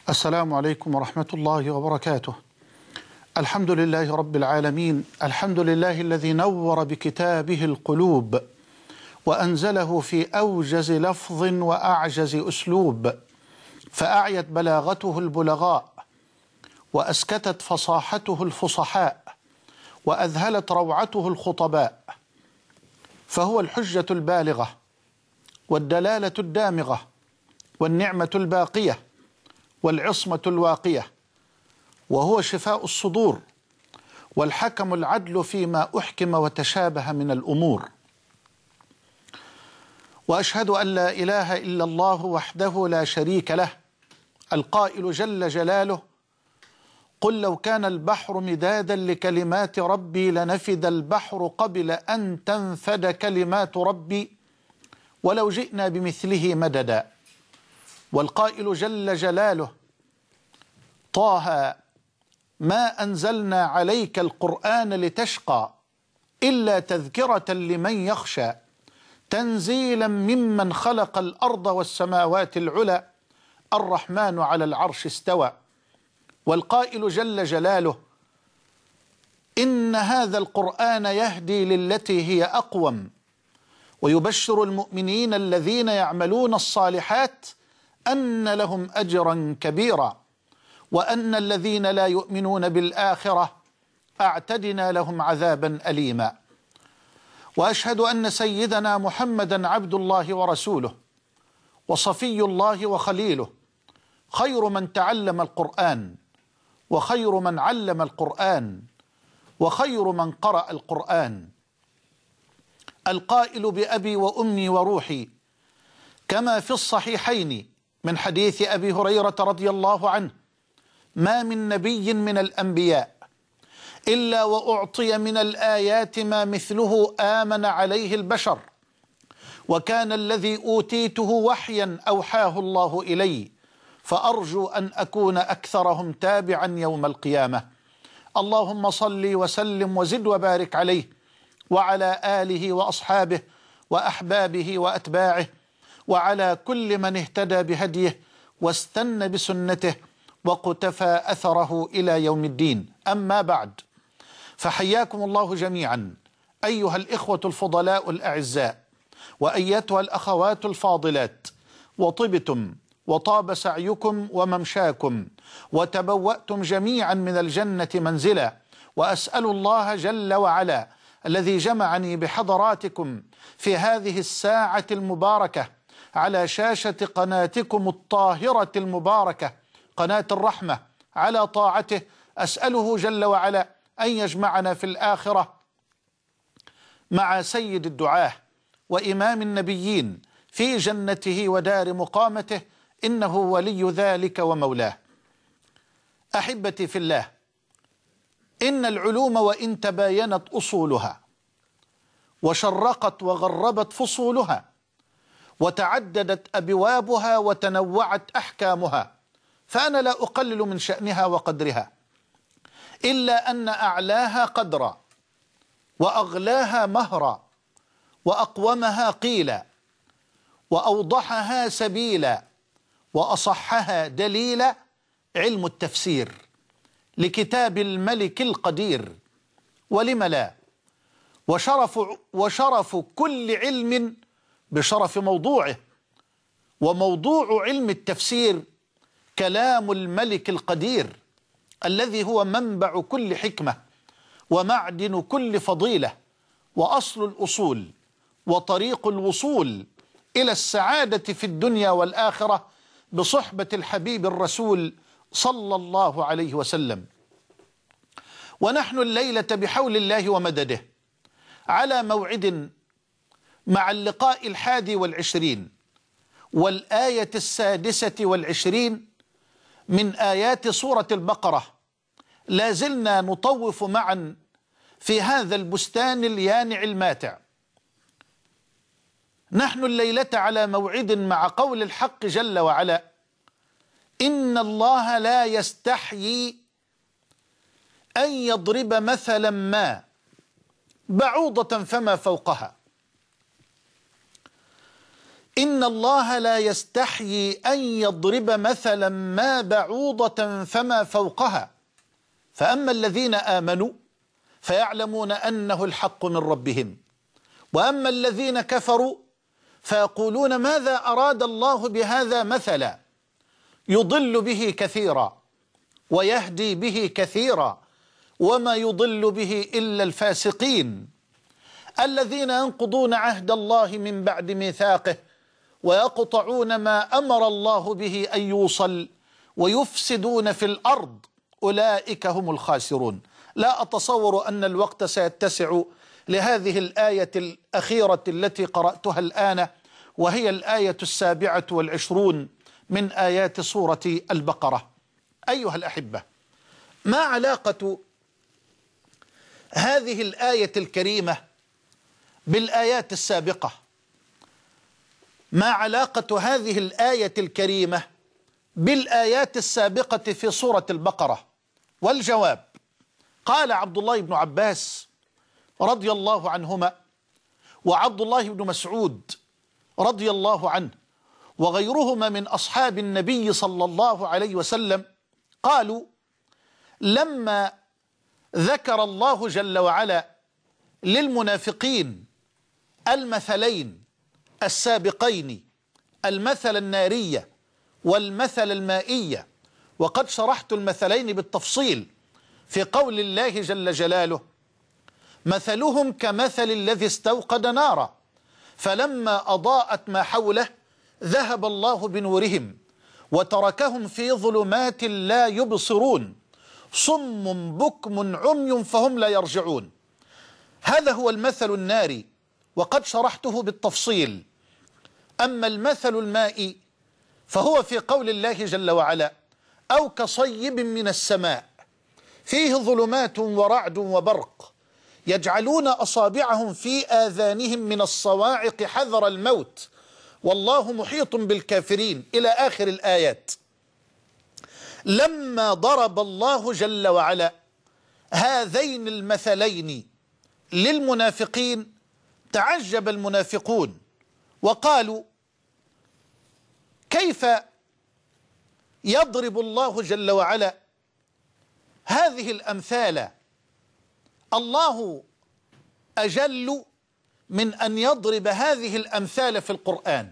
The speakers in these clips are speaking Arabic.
السلام عليكم ورحمة الله وبركاته. الحمد لله رب العالمين، الحمد لله الذي نور بكتابه القلوب وأنزله في أوجز لفظ وأعجز أسلوب، فأعيت بلاغته البلغاء وأسكتت فصاحته الفصحاء وأذهلت روعته الخطباء، فهو الحجة البالغة والدلالة الدامغة والنعمة الباقية والعصمة الواقية، وهو شفاء الصدور والحكم العدل فيما أحكم وتشابه من الأمور. وأشهد أن لا إله إلا الله وحده لا شريك له، القائل جل جلاله: قل لو كان البحر مدادا لكلمات ربي لنفد البحر قبل أن تنفد كلمات ربي ولو جئنا بمثله مددا. والقائل جل جلاله: طه ما أنزلنا عليك القرآن لتشقى إلا تذكرة لمن يخشى تنزيلا ممن خلق الأرض والسماوات العلى الرحمن على العرش استوى. والقائل جل جلاله: إن هذا القرآن يهدي للتي هي أقوم ويبشر المؤمنين الذين يعملون الصالحات أن لهم أجرا كبيرا وأن الذين لا يؤمنون بالآخرة أعتدنا لهم عذابا أليما. وأشهد أن سيدنا محمدا عبد الله ورسوله وصفي الله وخليله، خير من تعلم القرآن وخير من علم القرآن وخير من قرأ القرآن، القائل بأبي وأمي وروحي كما في الصحيحين من حديث أبي هريرة رضي الله عنه: ما من نبي من الأنبياء إلا وأعطي من الآيات ما مثله آمن عليه البشر، وكان الذي أوتيته وحيا أوحاه الله إلي، فأرجو أن أكون أكثرهم تابعا يوم القيامة. اللهم صل وسلم وزد وبارك عليه وعلى آله وأصحابه وأحبابه وأتباعه وعلى كل من اهتدى بهديه واستنى بسنته وقتفى أثره إلى يوم الدين. أما بعد، فحياكم الله جميعا أيها الإخوة الفضلاء الأعزاء وأيتها الأخوات الفاضلات، وطبتم وطاب سعيكم وممشاكم وتبوأتم جميعا من الجنة منزلا، وأسأل الله جل وعلا الذي جمعني بحضراتكم في هذه الساعة المباركة على شاشة قناتكم الطاهرة المباركة قناة الرحمة على طاعته، أسأله جل وعلا أن يجمعنا في الآخرة مع سيد الدعاة وإمام النبيين في جنته ودار مقامته، إنه ولي ذلك ومولاه. أحبتي في الله، إن العلوم وإن تباينت أصولها وشرقت وغربت فصولها وتعددت أبوابها وتنوعت أحكامها، فأنا لا أقلل من شأنها وقدرها، إلا أن أعلاها قدرا وأغلاها مهرا وأقومها قيلا وأوضحها سبيلا وأصحها دليلا علم التفسير لكتاب الملك القدير. ولم لا؟ وشرف كل علم بشرف موضوعه، وموضوع علم التفسير كلام الملك القدير الذي هو منبع كل حكمة ومعدن كل فضيلة وأصل الأصول وطريق الوصول إلى السعادة في الدنيا والآخرة بصحبة الحبيب الرسول صلى الله عليه وسلم. ونحن الليلة بحول الله ومدده على موعد مع اللقاء 21 والآية 26 من آيات سورة البقرة. لا زلنا نطوف معا في هذا البستان اليانع الماتع. نحن الليلة على موعد مع قول الحق جل وعلا: إن الله لا يستحيي أن يضرب مثلا ما بعوضة فما فوقها إن الله لا يستحيي أن يضرب مثلا ما بعوضة فما فوقها فأما الذين آمنوا فيعلمون أنه الحق من ربهم وأما الذين كفروا فيقولون ماذا أراد الله بهذا مثلا يضل به كثيرا ويهدي به كثيرا وما يضل به إلا الفاسقين الذين ينقضون عهد الله من بعد ميثاقه ويقطعون ما أمر الله به أن يوصل ويفسدون في الأرض أولئك هم الخاسرون. لا أتصور أن الوقت سيتسع لهذه الآية الأخيرة التي قرأتها الآن، وهي الآية 27 من آيات سورة البقرة. أيها الأحبة، ما علاقة هذه الآية الكريمة بالآيات السابقة؟ ما علاقة هذه الآية الكريمة بالآيات السابقة في سورة البقرة؟ والجواب: قال عبد الله بن عباس رضي الله عنهما وعبد الله بن مسعود رضي الله عنه وغيرهما من أصحاب النبي صلى الله عليه وسلم قالوا: لما ذكر الله جل وعلا للمنافقين المثلين السابقين، المثل النارية والمثل المائية، وقد شرحت المثلين بالتفصيل في قول الله جل جلاله: مثلهم كمثل الذي استوقد نارا فلما أضاءت ما حوله ذهب الله بنورهم وتركهم في ظلمات لا يبصرون صم بكم عمي فهم لا يرجعون. هذا هو المثل الناري وقد شرحته بالتفصيل. أما المثل المائي فهو في قول الله جل وعلا: أو كصيب من السماء فيه ظلمات ورعد وبرق يجعلون أصابعهم في آذانهم من الصواعق حذر الموت والله محيط بالكافرين، إلى آخر الآيات. لما ضرب الله جل وعلا هذين المثلين للمنافقين تعجب المنافقون وقالوا: كيف يضرب الله جل وعلا هذه الأمثال؟ الله أجل من أن يضرب هذه الأمثال في القرآن.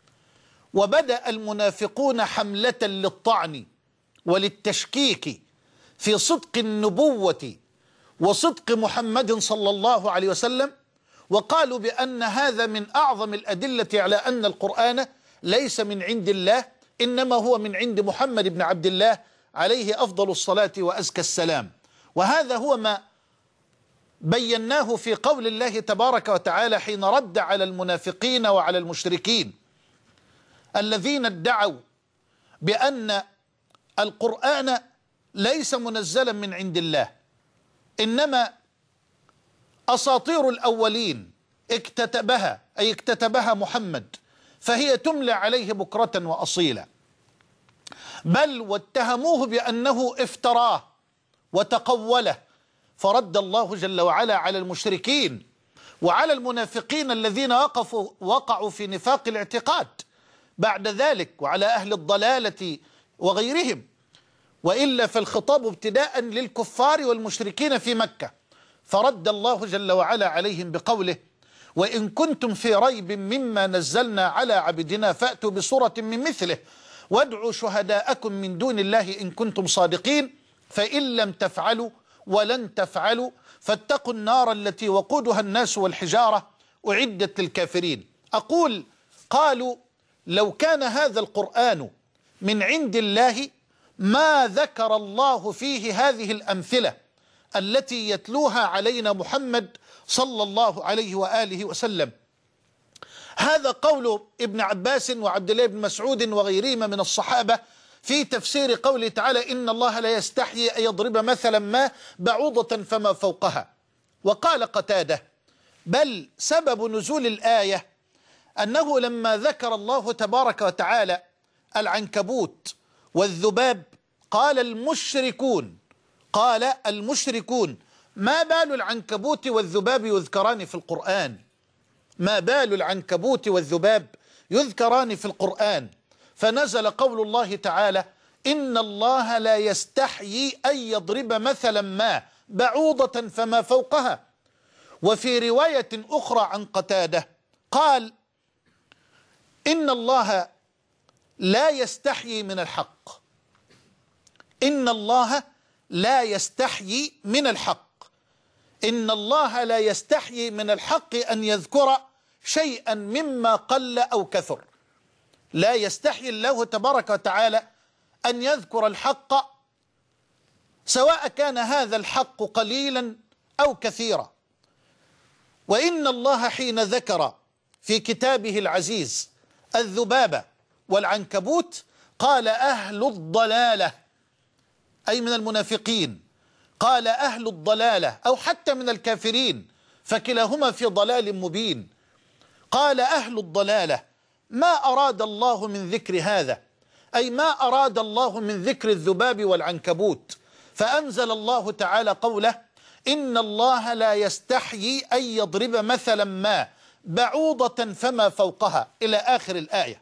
وبدأ المنافقون حملة للطعن وللتشكيك في صدق النبوة وصدق محمد صلى الله عليه وسلم، وقالوا بأن هذا من أعظم الأدلة على أن القرآن ليس من عند الله إنما هو من عند محمد بن عبد الله عليه أفضل الصلاة وأزكى السلام. وهذا هو ما بيناه في قول الله تبارك وتعالى حين رد على المنافقين وعلى المشركين الذين ادعوا بأن القرآن ليس منزلا من عند الله إنما أساطير الأولين اكتتبها، أي اكتتبها محمد، فهي تملى عليه بكرة وأصيلا، بل واتهموه بأنه افتراه وتقوله، فرد الله جل وعلا على المشركين وعلى المنافقين الذين وقعوا في نفاق الاعتقاد بعد ذلك، وعلى أهل الضلالة وغيرهم، وإلا فالخطاب ابتداء للكفار والمشركين في مكة، فرد الله جل وعلا عليهم بقوله: وإن كنتم في ريب مما نزلنا على عبدنا فأتوا بسورة من مثله وادعوا شهداءكم من دون الله إن كنتم صادقين فإن لم تفعلوا ولن تفعلوا فاتقوا النار التي وقودها الناس والحجارة أعدت للكافرين. أقول: قالوا لو كان هذا القرآن من عند الله ما ذكر الله فيه هذه الأمثلة التي يتلوها علينا محمد صلى الله عليه وآله وسلم. هذا قول ابن عباس وعبد الله بن مسعود وغيرهما من الصحابة في تفسير قوله تعالى: إن الله لا يستحيي أن يضرب مثلا ما بعوضة فما فوقها. وقال قتادة: بل سبب نزول الآية أنه لما ذكر الله تبارك وتعالى العنكبوت والذباب قال المشركون ما بال العنكبوت والذباب يذكران في القرآن؟ ما بال العنكبوت والذباب يذكران في القرآن، فنزل قول الله تعالى: إن الله لا يستحيي أن يضرب مثلا ما بعوضة فما فوقها. وفي رواية أخرى عن قتادة قال: إن الله لا يستحيي من الحق. إن الله لا يستحيي من الحق. إن الله لا يستحيي من الحق أن يذكر شيئا مما قل أو كثر. لا يستحيي الله تبارك وتعالى أن يذكر الحق، سواء كان هذا الحق قليلا أو كثيرا. وإن الله حين ذكر في كتابه العزيز الذباب والعنكبوت قال: أهل الضلالة، أي من المنافقين. قال: أهل الضلالة، أو حتى من الكافرين، فكلاهما في ضلال مبين. قال: أهل الضلالة، ما أراد الله من ذكر هذا، أي ما أراد الله من ذكر الذباب والعنكبوت، فأنزل الله تعالى قوله: إن الله لا يستحيي أن يضرب مثلا ما بعوضة فما فوقها، إلى آخر الآية.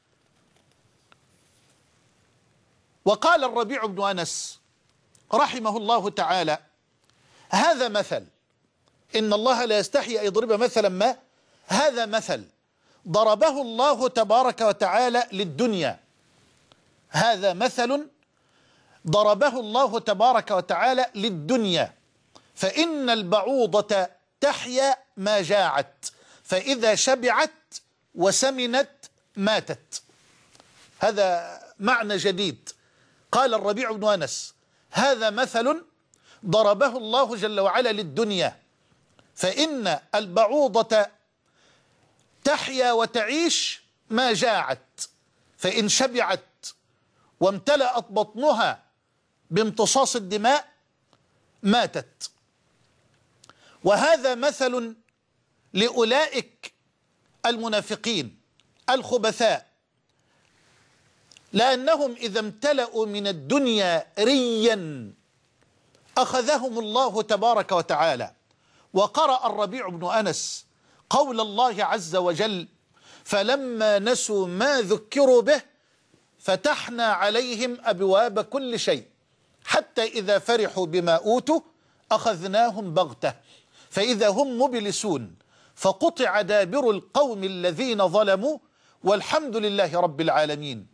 وقال الربيع بن أنس رحمه الله تعالى: هذا مثل، إن الله لا يستحيي أن يضرب مثلا ما، هذا مثل ضربه الله تبارك وتعالى للدنيا. هذا مثل ضربه الله تبارك وتعالى للدنيا، فإن البعوضة تحيا ما جاعت، فإذا شبعت وسمنت ماتت. هذا معنى جديد. قال الربيع بن أنس: هذا مثل ضربه الله جل وعلا للدنيا، فإن البعوضة تحيا وتعيش ما جاعت، فإن شبعت وامتلأت بطنها بامتصاص الدماء ماتت. وهذا مثل لأولئك المنافقين الخبثاء، لأنهم إذا امتلأوا من الدنيا ريا أخذهم الله تبارك وتعالى. وقرأ الربيع بن أنس قول الله عز وجل: فلما نسوا ما ذكروا به فتحنا عليهم أبواب كل شيء حتى إذا فرحوا بما أوتوا أخذناهم بغتة فإذا هم مبلسون فقطع دابر القوم الذين ظلموا والحمد لله رب العالمين.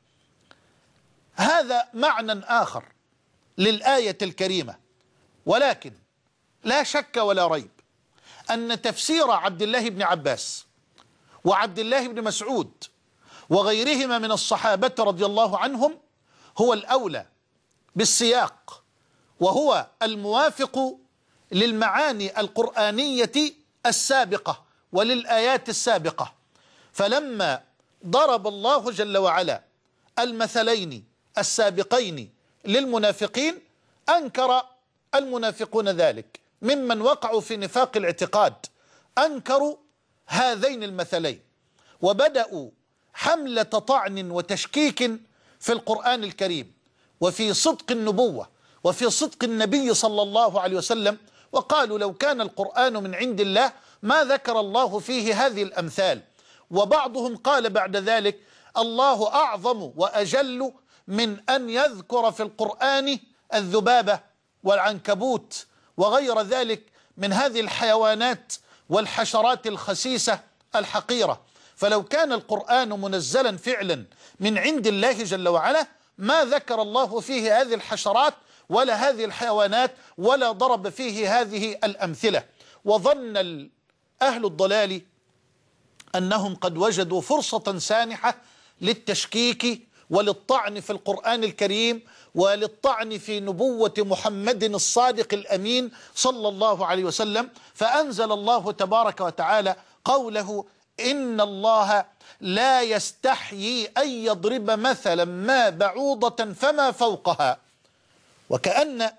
هذا معنى آخر للآية الكريمة، ولكن لا شك ولا ريب أن تفسير عبد الله بن عباس وعبد الله بن مسعود وغيرهما من الصحابة رضي الله عنهم هو الأولى بالسياق، وهو الموافق للمعاني القرآنية السابقة وللآيات السابقة. فلما ضرب الله جل وعلا المثلين السابقين للمنافقين أنكر المنافقون ذلك، ممن وقعوا في نفاق الاعتقاد أنكروا هذين المثلين، وبدأوا حملة طعن وتشكيك في القرآن الكريم وفي صدق النبوة وفي صدق النبي صلى الله عليه وسلم، وقالوا لو كان القرآن من عند الله ما ذكر الله فيه هذه الأمثال. وبعضهم قال بعد ذلك: الله أعظم وأجل من أن يذكر في القرآن الذبابة والعنكبوت وغير ذلك من هذه الحيوانات والحشرات الخسيسة الحقيرة. فلو كان القرآن منزلا فعلا من عند الله جل وعلا ما ذكر الله فيه هذه الحشرات ولا هذه الحيوانات ولا ضرب فيه هذه الأمثلة. وظن أهل الضلال أنهم قد وجدوا فرصة سانحة للتشكيك وللطعن في القرآن الكريم وللطعن في نبوة محمد الصادق الأمين صلى الله عليه وسلم، فأنزل الله تبارك وتعالى قوله: إن الله لا يستحيي أن يضرب مثلا ما بعوضة فما فوقها. وكأن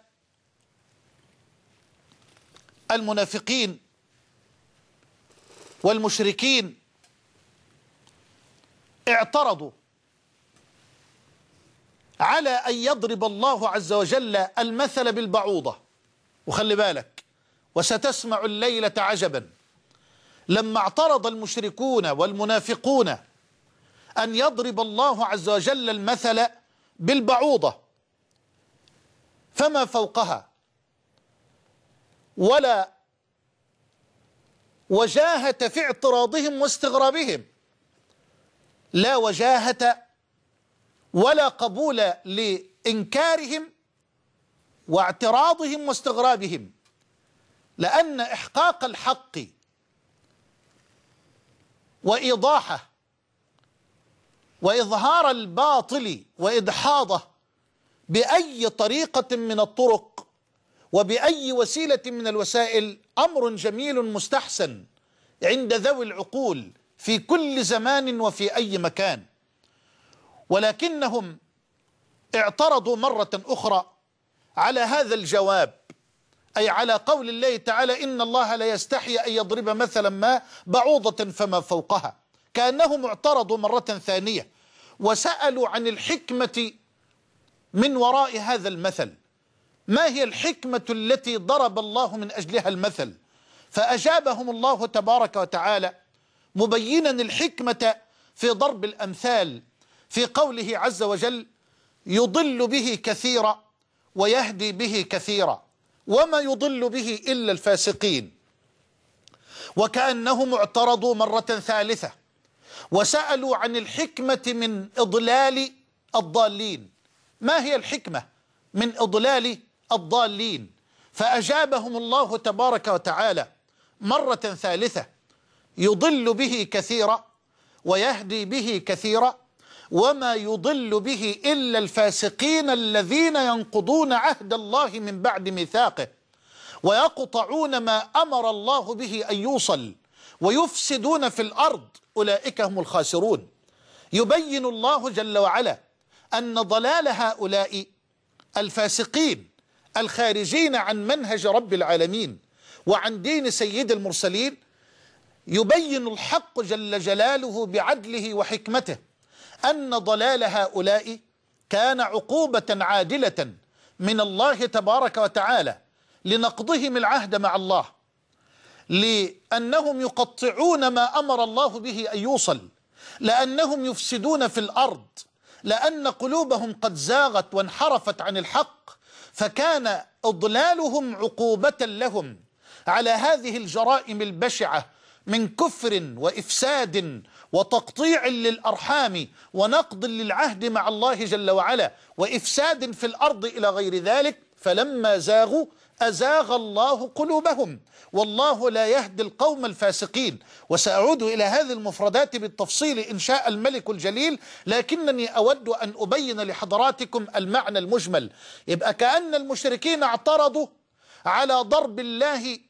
المنافقين والمشركين اعترضوا على أن يضرب الله عز وجل المثل بالبعوضة. وخلي بالك، وستسمع الليلة عجبا، لما اعترض المشركون والمنافقون أن يضرب الله عز وجل المثل بالبعوضة فما فوقها، ولا وجاهة في اعتراضهم واستغرابهم، لا وجاهة ولا قبول لإنكارهم واعتراضهم واستغرابهم، لأن إحقاق الحق وإيضاحه وإظهار الباطل وإدحاضه بأي طريقة من الطرق وبأي وسيلة من الوسائل أمر جميل مستحسن عند ذوي العقول في كل زمان وفي أي مكان، ولكنهم اعترضوا مرة أخرى على هذا الجواب، أي على قول الله تعالى إن الله لا يستحي أن يضرب مثلا ما بعوضة فما فوقها، كأنهم اعترضوا مرة ثانية وسألوا عن الحكمة من وراء هذا المثل، ما هي الحكمة التي ضرب الله من أجلها المثل؟ فأجابهم الله تبارك وتعالى مبينا الحكمة في ضرب الأمثال في قوله عز وجل يضل به كثيرا ويهدي به كثيرا وما يضل به إلا الفاسقين. وكأنهم اعترضوا مرة ثالثة وسألوا عن الحكمة من إضلال الضالين، ما هي الحكمة من إضلال الضالين؟ فأجابهم الله تبارك وتعالى مرة ثالثة يضل به كثيرا ويهدي به كثيرا وما يضل به إلا الفاسقين الذين ينقضون عهد الله من بعد ميثاقه ويقطعون ما أمر الله به أن يوصل ويفسدون في الأرض أولئك هم الخاسرون. يبين الله جل وعلا أن ضلال هؤلاء الفاسقين الخارجين عن منهج رب العالمين وعن دين سيد المرسلين، يبين الحق جل جلاله بعدله وحكمته أن ضلال هؤلاء كان عقوبة عادلة من الله تبارك وتعالى لنقضهم العهد مع الله، لأنهم يقطعون ما أمر الله به أن يوصل، لأنهم يفسدون في الأرض، لأن قلوبهم قد زاغت وانحرفت عن الحق، فكان إضلالهم عقوبة لهم على هذه الجرائم البشعة من كفر وإفساد وتقطيع للأرحام ونقض للعهد مع الله جل وعلا وإفساد في الأرض إلى غير ذلك. فلما زاغوا أزاغ الله قلوبهم والله لا يهدي القوم الفاسقين. وسأعود إلى هذه المفردات بالتفصيل إن شاء الملك الجليل، لكنني أود أن أبين لحضراتكم المعنى المجمل. يبقى كأن المشركين اعترضوا على ضرب الله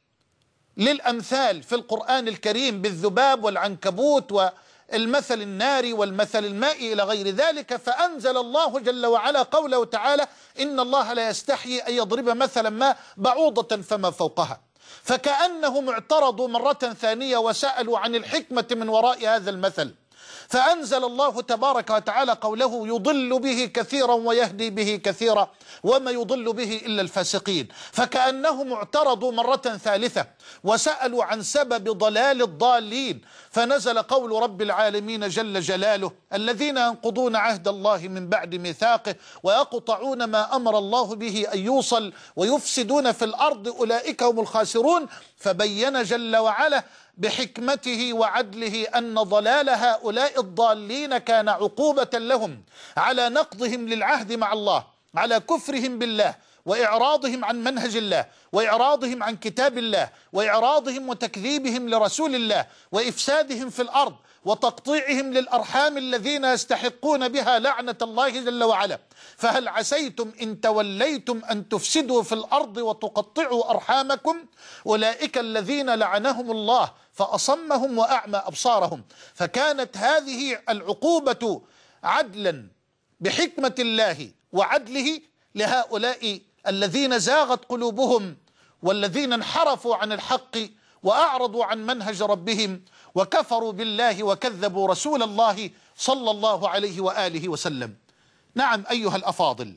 للأمثال في القرآن الكريم بالذباب والعنكبوت والمثل الناري والمثل المائي إلى غير ذلك، فأنزل الله جل وعلا قوله تعالى إن الله لا يستحيي أن يضرب مثلا ما بعوضة فما فوقها. فكأنهم اعترضوا مرة ثانية وسألوا عن الحكمة من وراء هذا المثل، فأنزل الله تبارك وتعالى قوله يضل به كثيرا ويهدي به كثيرا وما يضل به إلا الفاسقين. فكأنهم اعترضوا مرة ثالثة وسألوا عن سبب ضلال الضالين، فنزل قول رب العالمين جل جلاله الذين ينقضون عهد الله من بعد ميثاقه ويقطعون ما أمر الله به أن يوصل ويفسدون في الأرض أولئك هم الخاسرون. فبين جل وعلا بحكمته وعدله أن ضلال هؤلاء الضالين كان عقوبة لهم على نقضهم للعهد مع الله، على كفرهم بالله وإعراضهم عن منهج الله وإعراضهم عن كتاب الله وإعراضهم وتكذيبهم لرسول الله وإفسادهم في الأرض وتقطيعهم للأرحام الذين يستحقون بها لعنة الله جل وعلا. فهل عسيتم إن توليتم أن تفسدوا في الأرض وتقطعوا أرحامكم أولئك الذين لعنهم الله فأصمهم وأعمى أبصارهم. فكانت هذه العقوبة عدلا بحكمة الله وعدله لهؤلاء الذين زاغت قلوبهم والذين انحرفوا عن الحق وأعرضوا عن منهج ربهم وكفروا بالله وكذبوا رسول الله صلى الله عليه وآله وسلم. نعم أيها الأفاضل،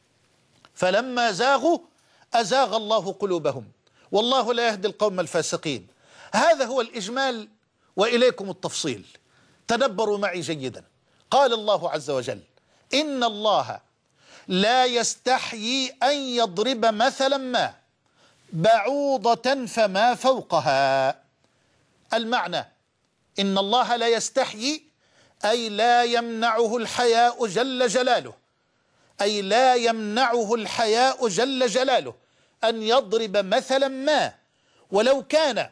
فلما زاغوا أزاغ الله قلوبهم والله لا يهدي القوم الفاسقين. هذا هو الإجمال وإليكم التفصيل. تدبروا معي جيدا. قال الله عز وجل: إن الله لا يستحيي أن يضرب مثلا ما بعوضة فما فوقها. المعنى: إن الله لا يستحيي، أي لا يمنعه الحياء جل جلاله، أي لا يمنعه الحياء جل جلاله أن يضرب مثلا ما، ولو كان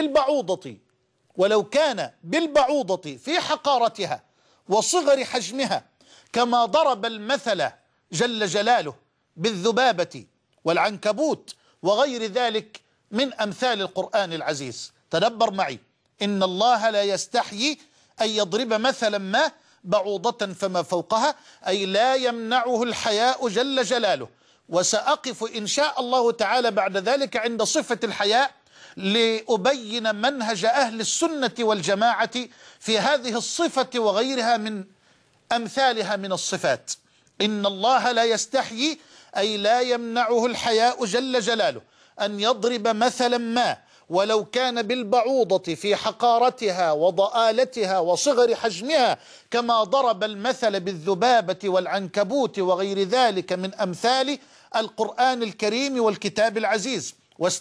بالبعوضة في حقارتها وصغر حجمها، كما ضرب المثل جل جلاله بالذبابة والعنكبوت وغير ذلك من أمثال القرآن العزيز. تدبر معي: إن الله لا يستحيي أن يضرب مثلا ما بعوضة فما فوقها، أي لا يمنعه الحياء جل جلاله. وسأقف إن شاء الله تعالى بعد ذلك عند صفة الحياء لأبين منهج أهل السنة والجماعة في هذه الصفة وغيرها من أمثالها من الصفات. إن الله لا يستحيي، أي لا يمنعه الحياء جل جلاله أن يضرب مثلا ما، ولو كان بالبعوضة في حقارتها وضآلتها وصغر حجمها، كما ضرب المثل بالذبابة والعنكبوت وغير ذلك من أمثال القرآن الكريم والكتاب العزيز.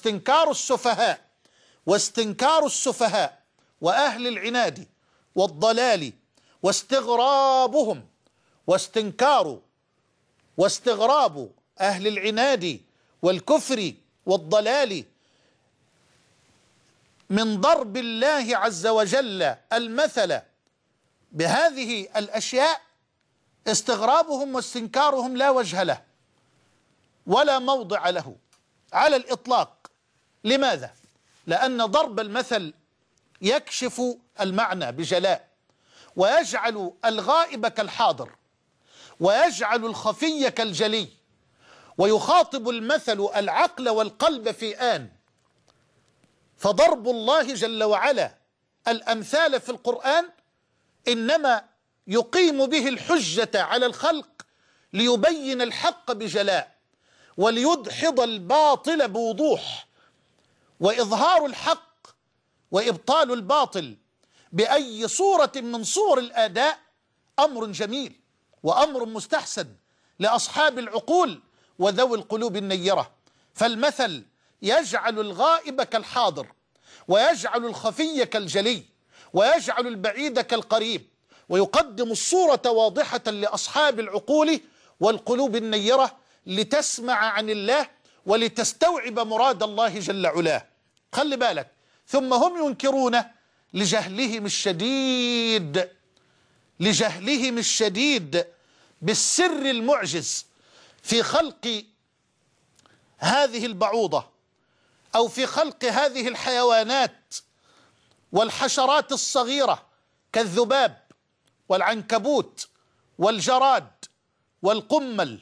واستنكار السفهاء وأهل العناد والضلال واستغراب أهل العناد والكفر والضلال من ضرب الله عز وجل المثل بهذه الأشياء، استغرابهم واستنكارهم لا وجه له ولا موضع له على الإطلاق. لماذا؟ لأن ضرب المثل يكشف المعنى بجلاء، ويجعل الغائب كالحاضر، ويجعل الخفي كالجلي، ويخاطب المثل العقل والقلب في آن. فضرب الله جل وعلا الأمثال في القرآن إنما يقيم به الحجة على الخلق ليبين الحق بجلاء، وليدحض الباطل بوضوح، وإظهار الحق وإبطال الباطل بأي صورة من صور الآداء أمر جميل وأمر مستحسن لأصحاب العقول وذوي القلوب النيرة. فالمثل يجعل الغائب كالحاضر، ويجعل الخفي كالجلي، ويجعل البعيد كالقريب، ويقدم الصورة واضحة لأصحاب العقول والقلوب النيرة لتسمع عن الله ولتستوعب مراد الله جل علاه. خلي بالك: ثم هم ينكرون لجهلهم الشديد بالسر المعجز في خلق هذه البعوضة، أو في خلق هذه الحيوانات والحشرات الصغيرة كالذباب والعنكبوت والجراد والقمل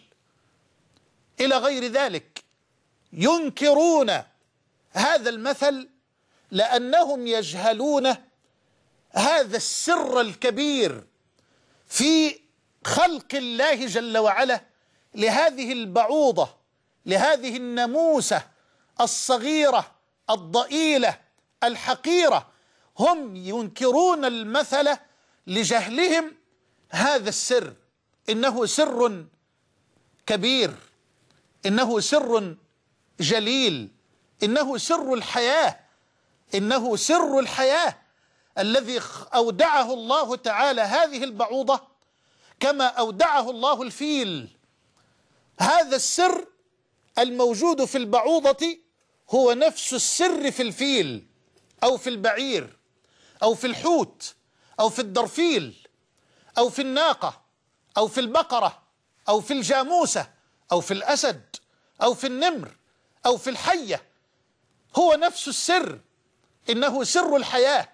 إلى غير ذلك. ينكرون هذا المثل لأنهم يجهلون هذا السر الكبير في خلق الله جل وعلا لهذه البعوضة، لهذه الناموسة الصغيرة الضئيلة الحقيرة. هم ينكرون المثل لجهلهم هذا السر. إنه سر كبير، إنه سر جليل، إنه سر الحياة، إنه سر الحياة الذي أودعه الله تعالى هذه البعوضة كما أودعه الله الفيل. هذا السر الموجود في البعوضة هو نفس السر في الفيل أو في البعير أو في الحوت أو في الدرفيل أو في الناقة أو في البقرة أو في الجاموسة أو في الأسد أو في النمر أو في الحية. هو نفس السر، إنه سر الحياة.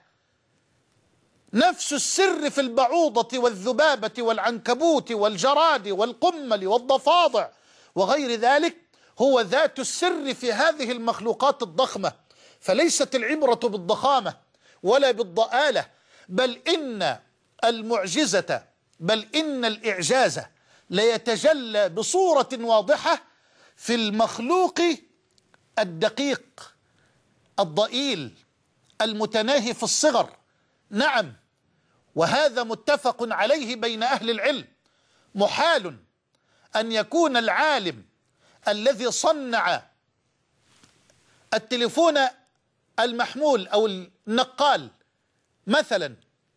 نفس السر في البعوضة والذبابة والعنكبوت والجراد والقمل والضفادع وغير ذلك هو ذات السر في هذه المخلوقات الضخمة. فليست العبرة بالضخامة ولا بالضآلة، بل إن المعجزة، بل إن الإعجاز ليتجلى بصورة واضحة في المخلوق الدقيق الضئيل المتناهي في الصغر. نعم، وهذا متفق عليه بين أهل العلم. محال أن يكون العالم الذي صنع التليفون المحمول أو النقال مثلا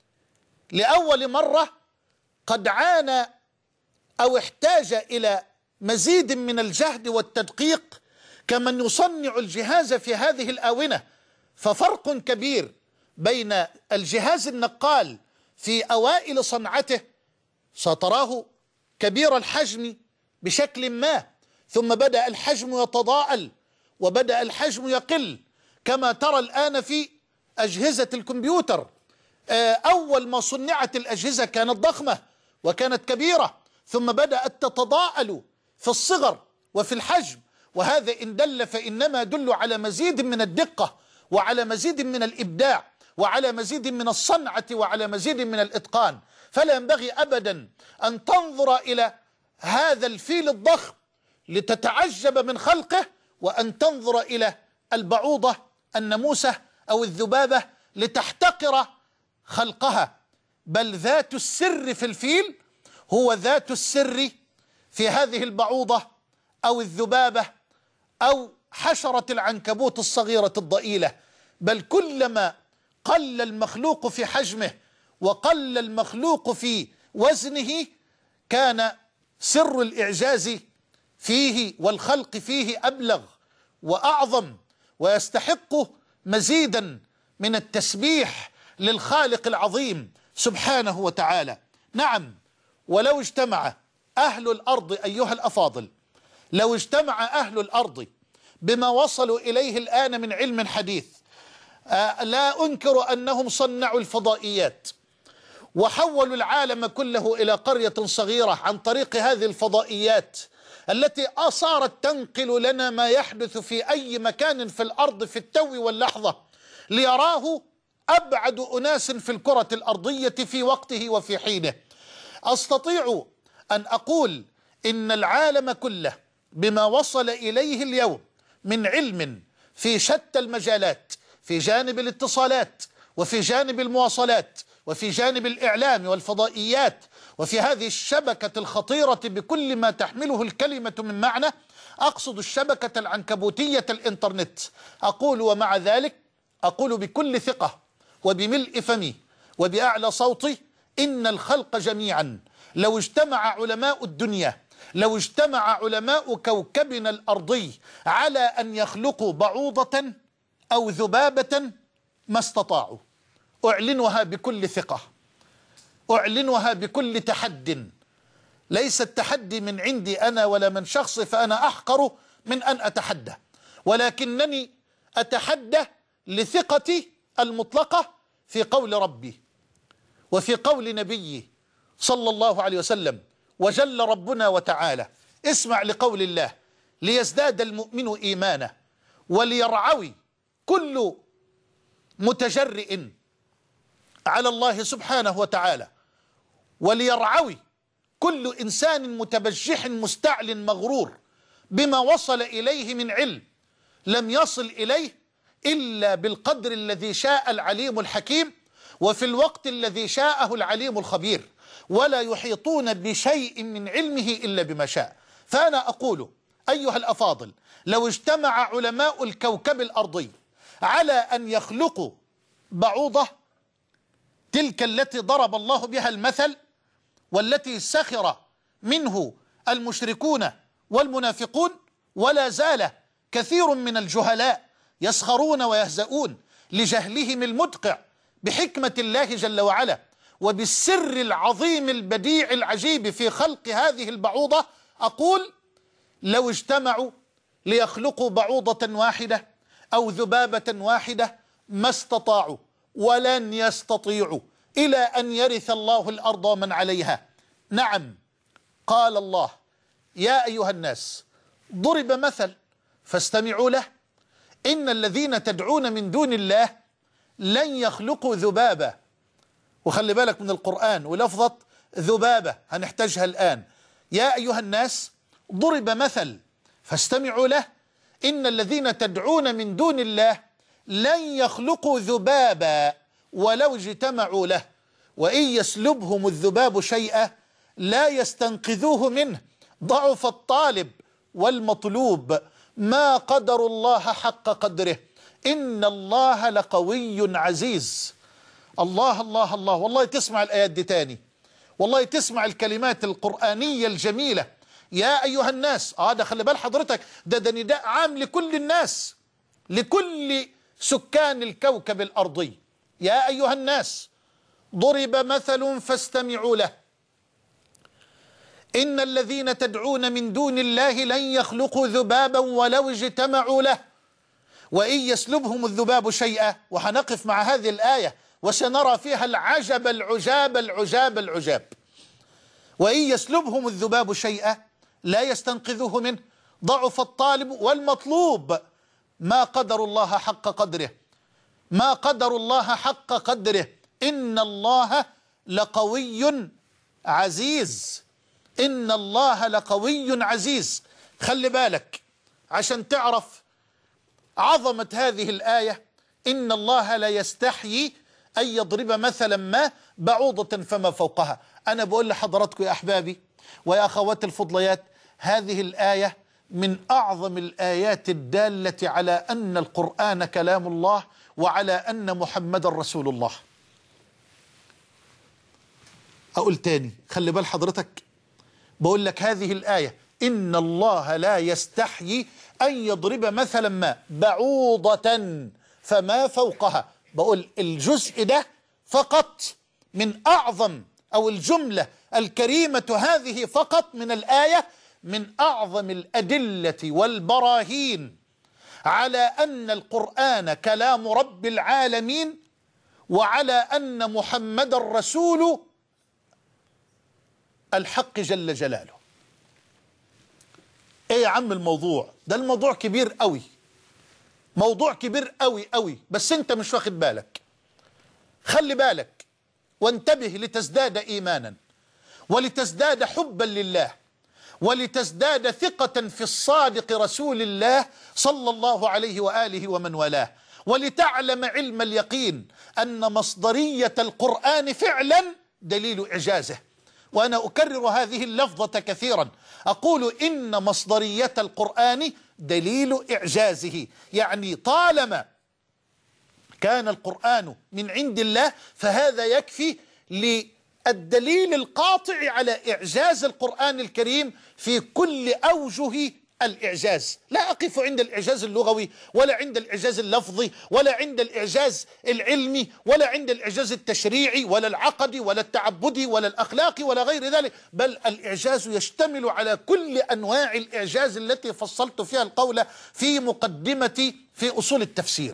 لأول مرة قد عانى أو احتاج إلى مزيد من الجهد والتدقيق كمن يصنع الجهاز في هذه الآونة. ففرق كبير بين الجهاز النقال في أوائل صنعته، ستراه كبير الحجم بشكل ما، ثم بدأ الحجم يتضاءل وبدأ الحجم يقل، كما ترى الآن في أجهزة الكمبيوتر. أول ما صنعت الأجهزة كانت ضخمة وكانت كبيرة، ثم بدأت تتضاءل في الصغر وفي الحجم، وهذا إن دل فإنما يدل على مزيد من الدقة وعلى مزيد من الإبداع وعلى مزيد من الصنعة وعلى مزيد من الإتقان. فلا ينبغي أبدا أن تنظر إلى هذا الفيل الضخم لتتعجب من خلقه، وأن تنظر إلى البعوضة الناموسة أو الذبابة لتحتقر خلقها، بل ذات السر في الفيل هو ذات السر في هذه البعوضة أو الذبابة أو حشرة العنكبوت الصغيرة الضئيلة. بل كلما قل المخلوق في حجمه وقل المخلوق في وزنه كان سر الإعجاز فيه والخلق فيه أبلغ وأعظم، ويستحق مزيدا من التسبيح للخالق العظيم سبحانه وتعالى. نعم، ولو اجتمع أهل الأرض أيها الأفاضل، لو اجتمع أهل الأرض بما وصلوا إليه الآن من علم حديث، لا أنكر أنهم صنعوا الفضائيات وحولوا العالم كله إلى قرية صغيرة عن طريق هذه الفضائيات التي صارت تنقل لنا ما يحدث في أي مكان في الأرض في التو واللحظة ليراه أبعد أناس في الكرة الأرضية في وقته وفي حينه. أستطيع أن أقول إن العالم كله بما وصل إليه اليوم من علم في شتى المجالات، في جانب الاتصالات وفي جانب المواصلات وفي جانب الإعلام والفضائيات وفي هذه الشبكة الخطيرة بكل ما تحمله الكلمة من معنى، أقصد الشبكة العنكبوتية الإنترنت. أقول ومع ذلك أقول بكل ثقة وبملء فمي وبأعلى صوتي إن الخلق جميعا لو اجتمع علماء الدنيا، لو اجتمع علماء كوكبنا الأرضي على أن يخلقوا بعوضة أو ذبابة ما استطاعوا. أعلنها بكل ثقة، أعلنها بكل تحد. ليس التحدي من عندي أنا ولا من شخص، فأنا أحقر من أن أتحدى، ولكنني أتحدى لثقتي المطلقة في قول ربي وفي قول نبيي صلى الله عليه وسلم. وجل ربنا وتعالى، اسمع لقول الله: ليزداد المؤمن إيمانا وليرعوي كل متجرئ على الله سبحانه وتعالى، وليرعوي كل إنسان متبجح مستعل مغرور بما وصل إليه من علم لم يصل إليه إلا بالقدر الذي شاء العليم الحكيم وفي الوقت الذي شاءه العليم الخبير، ولا يحيطون بشيء من علمه إلا بما شاء. فأنا أقول أيها الأفاضل، لو اجتمع علماء الكوكب الأرضي على أن يخلقوا بعوضة تلك التي ضرب الله بها المثل والتي سخر منه المشركون والمنافقون، ولا زال كثير من الجهلاء يسخرون ويهزؤون لجهلهم المدقع بحكمة الله جل وعلا وبالسر العظيم البديع العجيب في خلق هذه البعوضة، أقول لو اجتمعوا ليخلقوا بعوضة واحدة أو ذبابة واحدة ما استطاعوا ولن يستطيعوا إلى أن يرث الله الأرض ومن عليها. نعم، قال الله: يا أيها الناس ضرب مثل فاستمعوا له، إن الذين تدعون من دون الله لن يخلقوا ذبابة. وخلي بالك من القرآن ولفظة ذبابة هنحتاجها الآن. يا أيها الناس ضرب مثل فاستمعوا له، إن الذين تدعون من دون الله لن يخلقوا ذبابا ولو اجتمعوا له وإن يسلبهم الذباب شيئا لا يستنقذوه منه ضعف الطالب والمطلوب ما قدر الله حق قدره إن الله لقوي عزيز. الله الله الله، والله تسمع الآيات دي تاني، والله تسمع الكلمات القرآنية الجميلة. يا أيها الناس، ده خلي بال حضرتك، ده نداء عام لكل الناس، لكل سكان الكوكب الأرضي. يا أيها الناس ضرب مثل فاستمعوا له إن الذين تدعون من دون الله لن يخلقوا ذبابا ولو اجتمعوا له وإن يسلبهم الذباب شيئا. وهنقف مع هذه الآية وسنرى فيها العجب العجاب العجاب العجاب. وإن يسلبهم الذباب شيئا لا يستنقذوه منه ضعف الطالب والمطلوب ما قدر الله حق قدره ما قدر الله حق قدره إن الله لقوي عزيز. إن الله لقوي عزيز. خلي بالك عشان تعرف عظمة هذه الآية. إن الله لا يستحيي أن يضرب مثلا ما بعوضة فما فوقها. أنا بقول لحضراتكم يا أحبابي ويا أخواتي الفضليات، هذه الآية من أعظم الآيات الدالة على أن القرآن كلام الله وعلى أن محمد رسول الله. أقول تاني، خلي بال حضرتك، بقول لك هذه الآية إن الله لا يستحيي أن يضرب مثلا ما بعوضة فما فوقها. بقول الجزء ده فقط من أعظم، أو الجملة الكريمة هذه فقط من الآية من أعظم الأدلة والبراهين على أن القرآن كلام رب العالمين وعلى أن محمد رسول الحق جل جلاله. ايه يا عم الموضوع ده؟ الموضوع كبير قوي، موضوع كبير قوي قوي، بس انت مش واخد بالك. خلي بالك وانتبه لتزداد ايمانا ولتزداد حبا لله ولتزداد ثقة في الصادق رسول الله صلى الله عليه وآله ومن والاه، ولتعلم علم اليقين أن مصدرية القرآن فعلا دليل إعجازه. وأنا أكرر هذه اللفظة كثيرا، أقول إن مصدرية القرآن دليل إعجازه، يعني طالما كان القرآن من عند الله فهذا يكفي للدليل القاطع على إعجاز القرآن الكريم في كل أوجه الإعجاز. لا أقف عند الإعجاز اللغوي ولا عند الإعجاز اللفظي ولا عند الإعجاز العلمي ولا عند الإعجاز التشريعي ولا العقدي ولا التعبدي ولا الأخلاقي ولا غير ذلك، بل الإعجاز يشتمل على كل أنواع الإعجاز التي فصلت فيها القول في مقدمتي في أصول التفسير.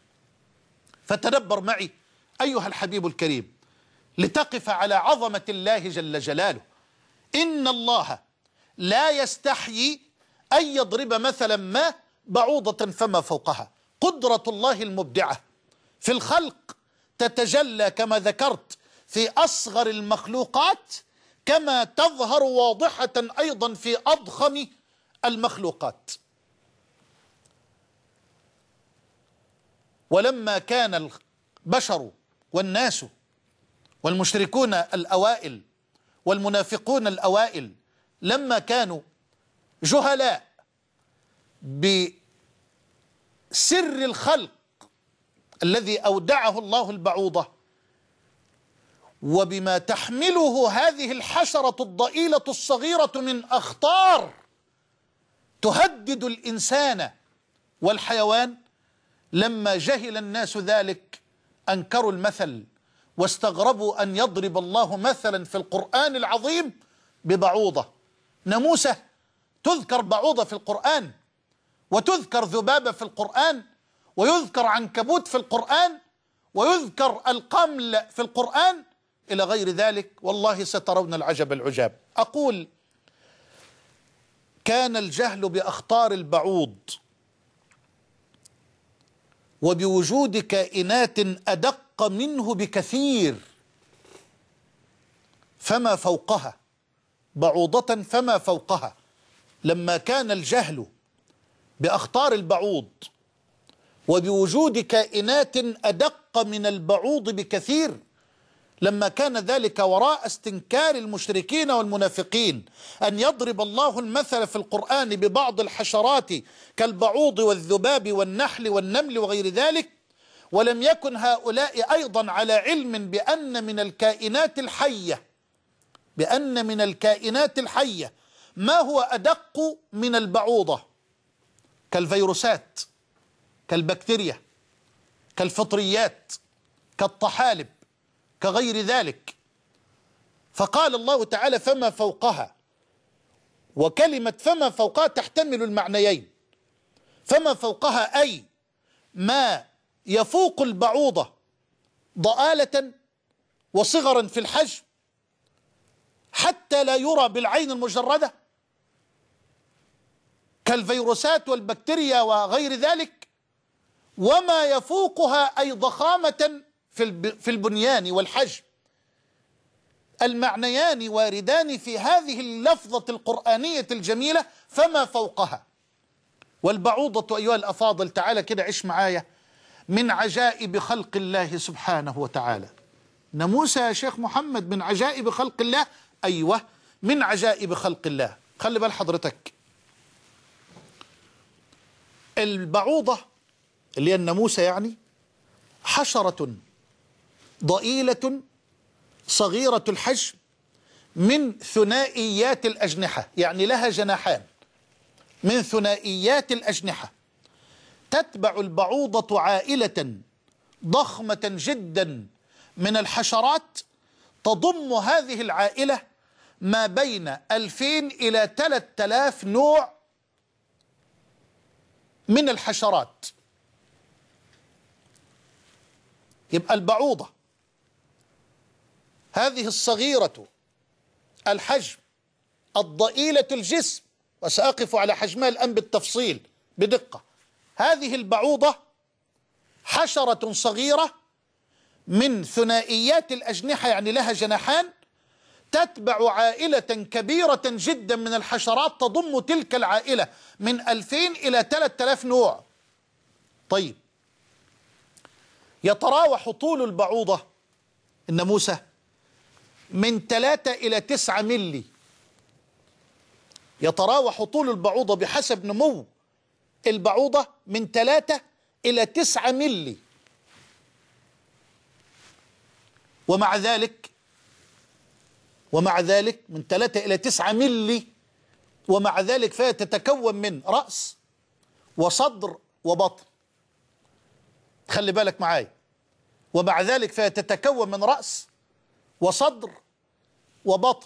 فتدبر معي أيها الحبيب الكريم لتقف على عظمة الله جل جلاله. إن الله لا يستحيي أن يضرب مثلا ما بعوضة فما فوقها. قدرة الله المبدعة في الخلق تتجلى كما ذكرت في أصغر المخلوقات كما تظهر واضحة أيضا في أضخم المخلوقات. ولما كان البشر والناس والمشركون الأوائل والمنافقون الأوائل لما كانوا جهلاء بسر الخلق الذي أودعه الله البعوضة وبما تحمله هذه الحشرة الضئيلة الصغيرة من أخطار تهدد الإنسان والحيوان، لما جهل الناس ذلك أنكروا المثل واستغربوا أن يضرب الله مثلا في القرآن العظيم ببعوضة. ناموسة تذكر بعوضة في القرآن، وتذكر ذبابة في القرآن، ويذكر عنكبوت في القرآن، ويذكر القمل في القرآن إلى غير ذلك. والله سترون العجب العجاب. أقول كان الجهل بأخطار البعوض وبوجود كائنات أدق منه بكثير فما فوقها، بعوضة فما فوقها. لما كان الجهل بأخطار البعوض وبوجود كائنات أدق من البعوض بكثير لما كان ذلك وراء استنكار المشركين والمنافقين أن يضرب الله المثل في القرآن ببعض الحشرات كالبعوض والذباب والنحل والنمل وغير ذلك، ولم يكن هؤلاء أيضا على علم بأن من الكائنات الحية ما هو أدق من البعوضة، كالفيروسات، كالبكتيريا، كالفطريات، كالطحالب، كغير ذلك. فقال الله تعالى فما فوقها، وكلمة فما فوقها تحتمل المعنيين. فما فوقها أي ما يفوق البعوضة ضآلة وصغرا في الحجم حتى لا يرى بالعين المجردة، كالفيروسات والبكتيريا وغير ذلك، وما يفوقها أي ضخامة في البنيان والحجم. المعنيان واردان في هذه اللفظة القرآنية الجميلة فما فوقها. والبعوضة أيها الأفاضل، تعالى كده عيش معايا، من عجائب خلق الله سبحانه وتعالى. ناموسة يا شيخ محمد من عجائب خلق الله؟ أيوة من عجائب خلق الله. خلي بال حضرتك، البعوضة اللي هي الناموسة يعني حشرة ضئيلة صغيرة الحجم من ثنائيات الأجنحة، يعني لها جناحان، من ثنائيات الأجنحة. تتبع البعوضة عائلة ضخمة جدا من الحشرات، تضم هذه العائلة ما بين 2000 إلى 3000 نوع من الحشرات. يبقى البعوضة هذه الصغيرة الحجم الضئيلة الجسم، وسأقف على حجمها الآن بالتفصيل بدقة، هذه البعوضة حشرة صغيرة من ثنائيات الأجنحة، يعني لها جناحان، تتبع عائلة كبيرة جدا من الحشرات تضم تلك العائلة من 2000 إلى 3000 نوع. طيب، يتراوح طول البعوضة الناموسة من 3 إلى 9 ملي. يتراوح طول البعوضة بحسب نمو البعوضة من 3 إلى 9 ملي. ومع ذلك من 3 إلى 9 ملي، ومع ذلك فهي تتكون من رأس وصدر وبطن. خلي بالك معايا، ومع ذلك فهي تتكون من رأس وصدر وبطن.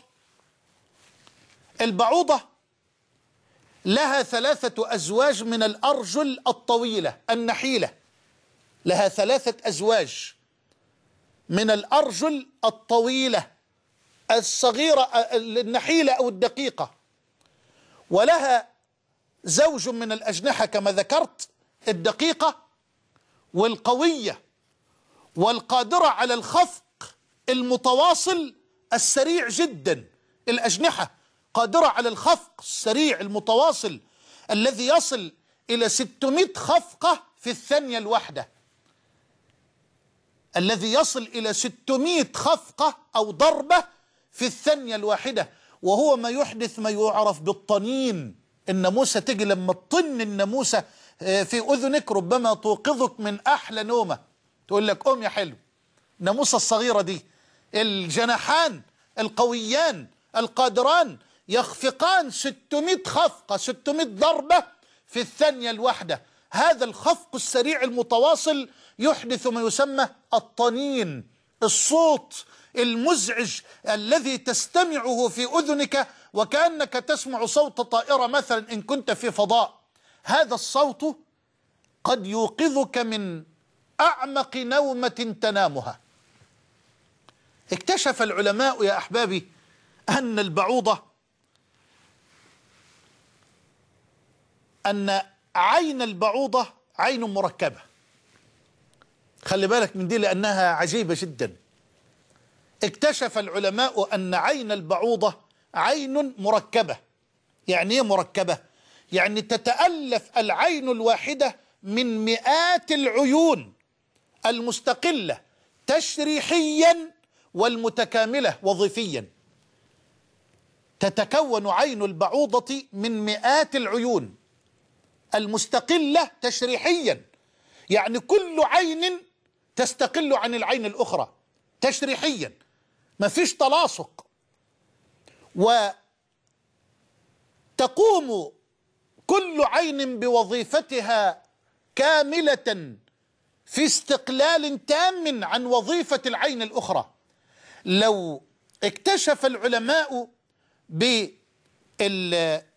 البعوضة لها 3 أزواج من الأرجل الطويلة النحيلة، لها 3 أزواج من الأرجل الطويلة الصغيرة النحيلة أو الدقيقة، ولها زوج من الأجنحة كما ذكرت، الدقيقة والقوية والقادرة على الخفق المتواصل السريع جدا. الأجنحة قادرة على الخفق السريع المتواصل الذي يصل إلى 600 خفقة في الثانية الواحدة، الذي يصل إلى 600 خفقة أو ضربة في الثانية الواحدة، وهو ما يحدث ما يعرف بالطنين. الناموسة تجي لما تطن الناموسة في أذنك ربما توقظك من أحلى نومة، تقول لك قوم يا حلو. الناموسة الصغيرة دي الجناحان القويان القادران يخفقان 600 خفقة، 600 ضربة في الثانية الواحدة. هذا الخفق السريع المتواصل يحدث ما يسمى الطنين، الصوت المزعج الذي تستمعه في أذنك وكأنك تسمع صوت طائرة مثلا إن كنت في فضاء. هذا الصوت قد يوقظك من أعمق نومة تنامها. اكتشف العلماء يا أحبابي أن البعوضة، أن عين البعوضة عين مركبة. خلي بالك من دي لأنها عجيبة جدا. اكتشف العلماء أن عين البعوضة عين مركبة. يعني ايه مركبة؟ يعني تتألف العين الواحدة من مئات العيون المستقلة تشريحيا والمتكاملة وظيفيا. تتكون عين البعوضة من مئات العيون المستقلة تشريحيا، يعني كل عين تستقل عن العين الأخرى تشريحيا، ما فيش تلاصق. وتقوم كل عين بوظيفتها كاملة في استقلال تام عن وظيفة العين الأخرى. لو اكتشف العلماء بالأجهزة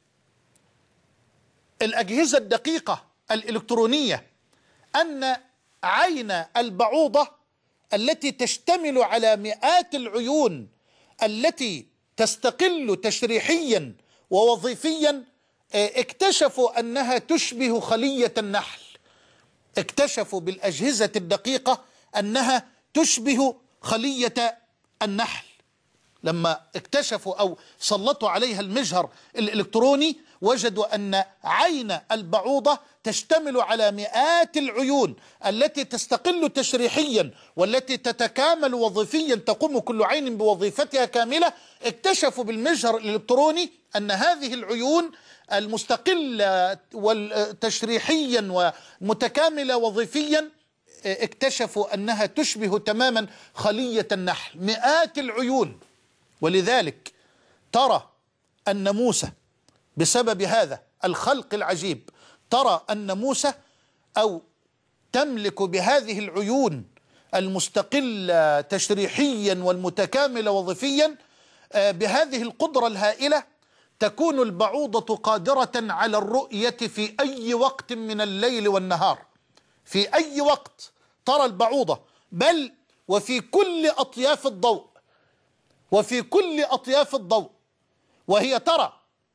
الدقيقة الإلكترونية أن عين البعوضة التي تشتمل على مئات العيون التي تستقل تشريحيا ووظيفيا، اكتشفوا أنها تشبه خلية النحل. اكتشفوا بالأجهزة الدقيقة أنها تشبه خلية النحل. لما اكتشفوا أو سلطوا عليها المجهر الإلكتروني وجدوا أن عين البعوضة تشتمل على مئات العيون التي تستقل تشريحيا والتي تتكامل وظيفيا، تقوم كل عين بوظيفتها كاملة. اكتشفوا بالمجهر الإلكتروني أن هذه العيون المستقلة والتشريحيا ومتكاملة وظيفيا اكتشفوا أنها تشبه تماما خلية النحل، مئات العيون. ولذلك ترى أن موسى بسبب هذا الخلق العجيب، ترى أن موسى أو تملك بهذه العيون المستقلة تشريحيا والمتكاملة وظيفيا، بهذه القدرة الهائلة تكون البعوضة قادرة على الرؤية في أي وقت من الليل والنهار، في أي وقت ترى البعوضة، بل وفي كل أطياف الضوء، وفي كل أطياف الضوء. وهي ترى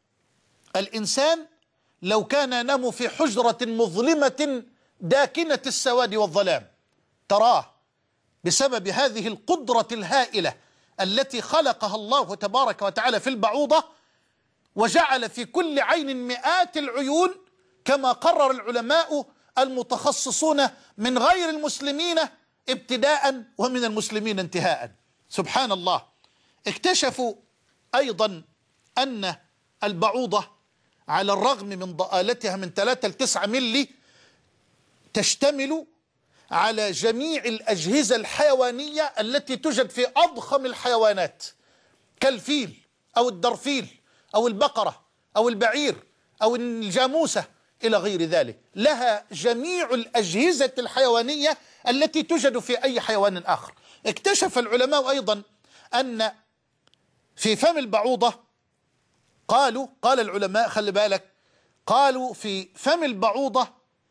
الإنسان لو كان ينام في حجرة مظلمة داكنة السواد والظلام، تراه بسبب هذه القدرة الهائلة التي خلقها الله تبارك وتعالى في البعوضة، وجعل في كل عين مئات العيون كما قرر العلماء المتخصصون من غير المسلمين ابتداء ومن المسلمين انتهاء. سبحان الله. اكتشفوا أيضا أن البعوضة على الرغم من ضآلتها من 3 ل 9 ملي تشتمل على جميع الأجهزة الحيوانية التي توجد في أضخم الحيوانات كالفيل أو الدرفيل أو البقرة أو البعير أو الجاموسة إلى غير ذلك. لها جميع الأجهزة الحيوانية التي توجد في أي حيوان آخر. اكتشف العلماء أيضا أن في فم البعوضة، قال العلماء خلي بالك، قالوا في فم البعوضة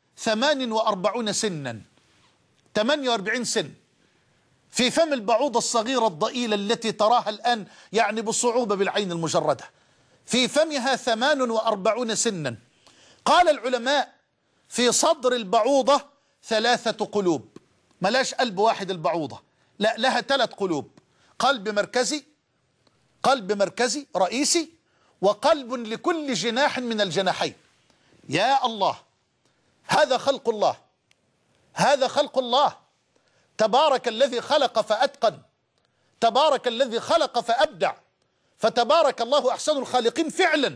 48 سنا، 48 سن في فم البعوضة الصغيرة الضئيلة التي تراها الآن يعني بصعوبة بالعين المجردة، في فمها 48 سنا. قال العلماء في صدر البعوضة 3 قلوب، ملاش قلب واحد البعوضة، لا لها 3 قلوب، قلب مركزي رئيسي، وقلب لكل جناح من الجناحين. يا الله، هذا خلق الله، هذا خلق الله. تبارك الذي خلق فأتقن، تبارك الذي خلق فأبدع، فتبارك الله أحسن الخالقين فعلا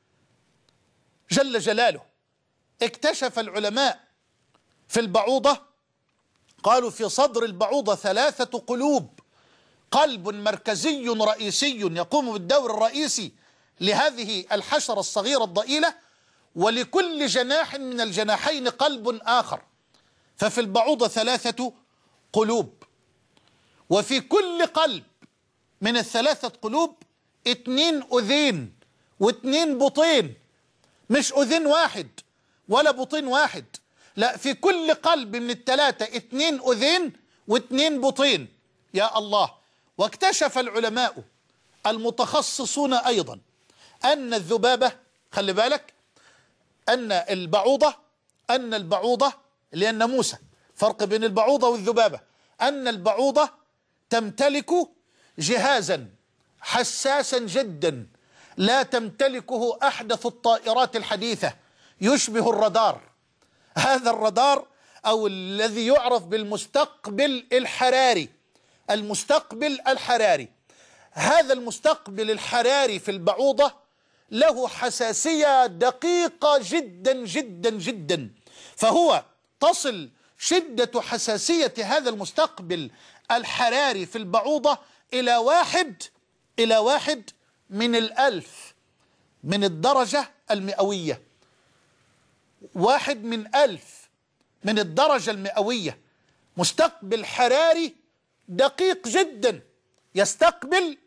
جل جلاله. اكتشف العلماء في البعوضة، قالوا في صدر البعوضة 3 قلوب، قلب مركزي رئيسي يقوم بالدور الرئيسي لهذه الحشرة الصغيرة الضئيلة، ولكل جناح من الجناحين قلب آخر. ففي البعوضة 3 قلوب، وفي كل قلب من ال3 قلوب 2 أذين و2 بطين، مش أذين واحد ولا بطين واحد، لا، في كل قلب من ال3 2 أذين و2 بطين. يا الله. واكتشف العلماء المتخصصون أيضا أن الذبابة، خلي بالك، أن البعوضة اللي هي الناموسة، فرق بين البعوضة والذبابة، أن البعوضة تمتلك جهازا حساسا جدا لا تمتلكه أحدث الطائرات الحديثة، يشبه الرادار. هذا الرادار أو الذي يعرف بالمستقبل الحراري المستقبل الحراري. هذا المستقبل الحراري في البعوضة له حساسية دقيقة جدا جدا جدا، فهو تصل شدة حساسية هذا المستقبل الحراري في البعوضة إلى واحد من 1000 من الدرجة المئوية. 1 من 1000 من الدرجة المئوية، مستقبل حراري دقيق جدا يستقبل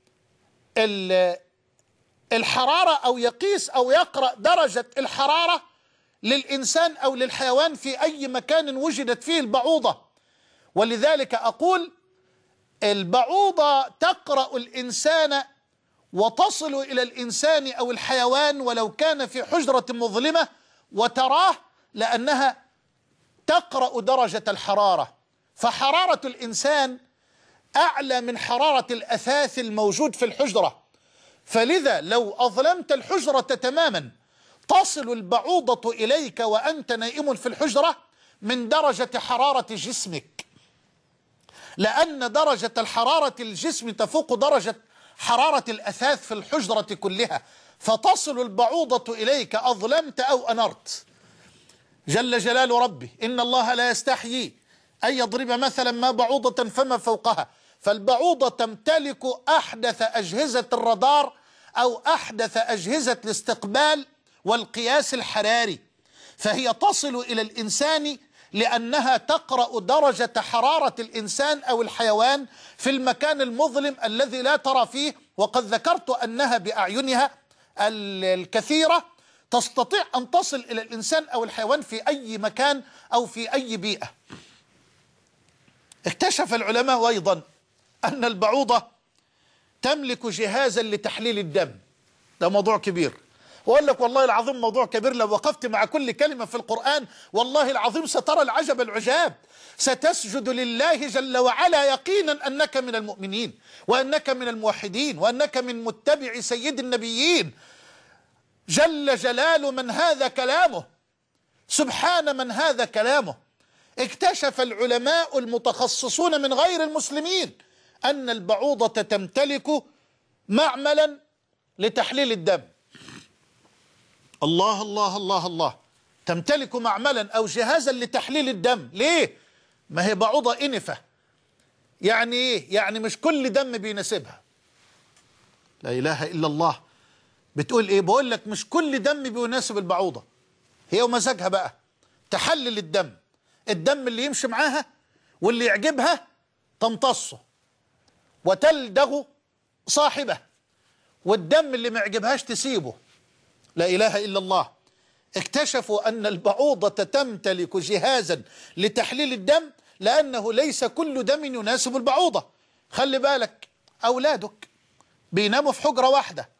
الحرارة أو يقيس أو يقرأ درجة الحرارة للإنسان أو للحيوان في أي مكان وجدت فيه البعوضة. ولذلك أقول البعوضة تقرأ الإنسان وتصل إلى الإنسان أو الحيوان ولو كان في حجرة مظلمة وتراه، لأنها تقرأ درجة الحرارة. فحرارة الإنسان أعلى من حرارة الأثاث الموجود في الحجرة، فلذا لو أظلمت الحجرة تماما تصل البعوضة إليك وأنت نائم في الحجرة من درجة حرارة جسمك، لأن درجة الحرارة الجسم تفوق درجة حرارة الأثاث في الحجرة كلها، فتصل البعوضة إليك أظلمت أو أنرت. جل جلال ربي إن الله لا يستحيي أن يضرب مثلا ما بعوضة فما فوقها، فالبعوضة تمتلك أحدث أجهزة الرادار أو أحدث أجهزة الاستقبال والقياس الحراري، فهي تصل إلى الإنسان لأنها تقرأ درجة حرارة الإنسان أو الحيوان في المكان المظلم الذي لا ترى فيه. وقد ذكرت أنها بأعينها الكثيرة تستطيع أن تصل إلى الإنسان أو الحيوان في أي مكان أو في أي بيئة. اكتشف العلماء أيضا أن البعوضة تملك جهازا لتحليل الدم. ده موضوع كبير، وأقول لك والله العظيم موضوع كبير، لو وقفت مع كل كلمة في القرآن والله العظيم سترى العجب العجاب، ستسجد لله جل وعلا يقينا أنك من المؤمنين وأنك من الموحدين وأنك من متبع سيد النبيين. جل جلال من هذا كلامه، سبحان من هذا كلامه. اكتشف العلماء المتخصصون من غير المسلمين أن البعوضة تمتلك معملا لتحليل الدم. الله الله الله الله، تمتلك معملا أو جهازا لتحليل الدم. ليه؟ ما هي بعوضة إنفة. يعني إيه؟ يعني مش كل دم بيناسبها. لا إله إلا الله. بتقول إيه؟ بقول لك مش كل دم بيناسب البعوضة، هي ومزاجها بقى تحلل الدم. الدم اللي يمشي معاها واللي يعجبها تمتصه وتلدغ صاحبه، والدم اللي ما يعجبهاش تسيبه. لا إله إلا الله. اكتشفوا أن البعوضة تمتلك جهازا لتحليل الدم لأنه ليس كل دم يناسب البعوضة. خلي بالك، أولادك بيناموا في حجرة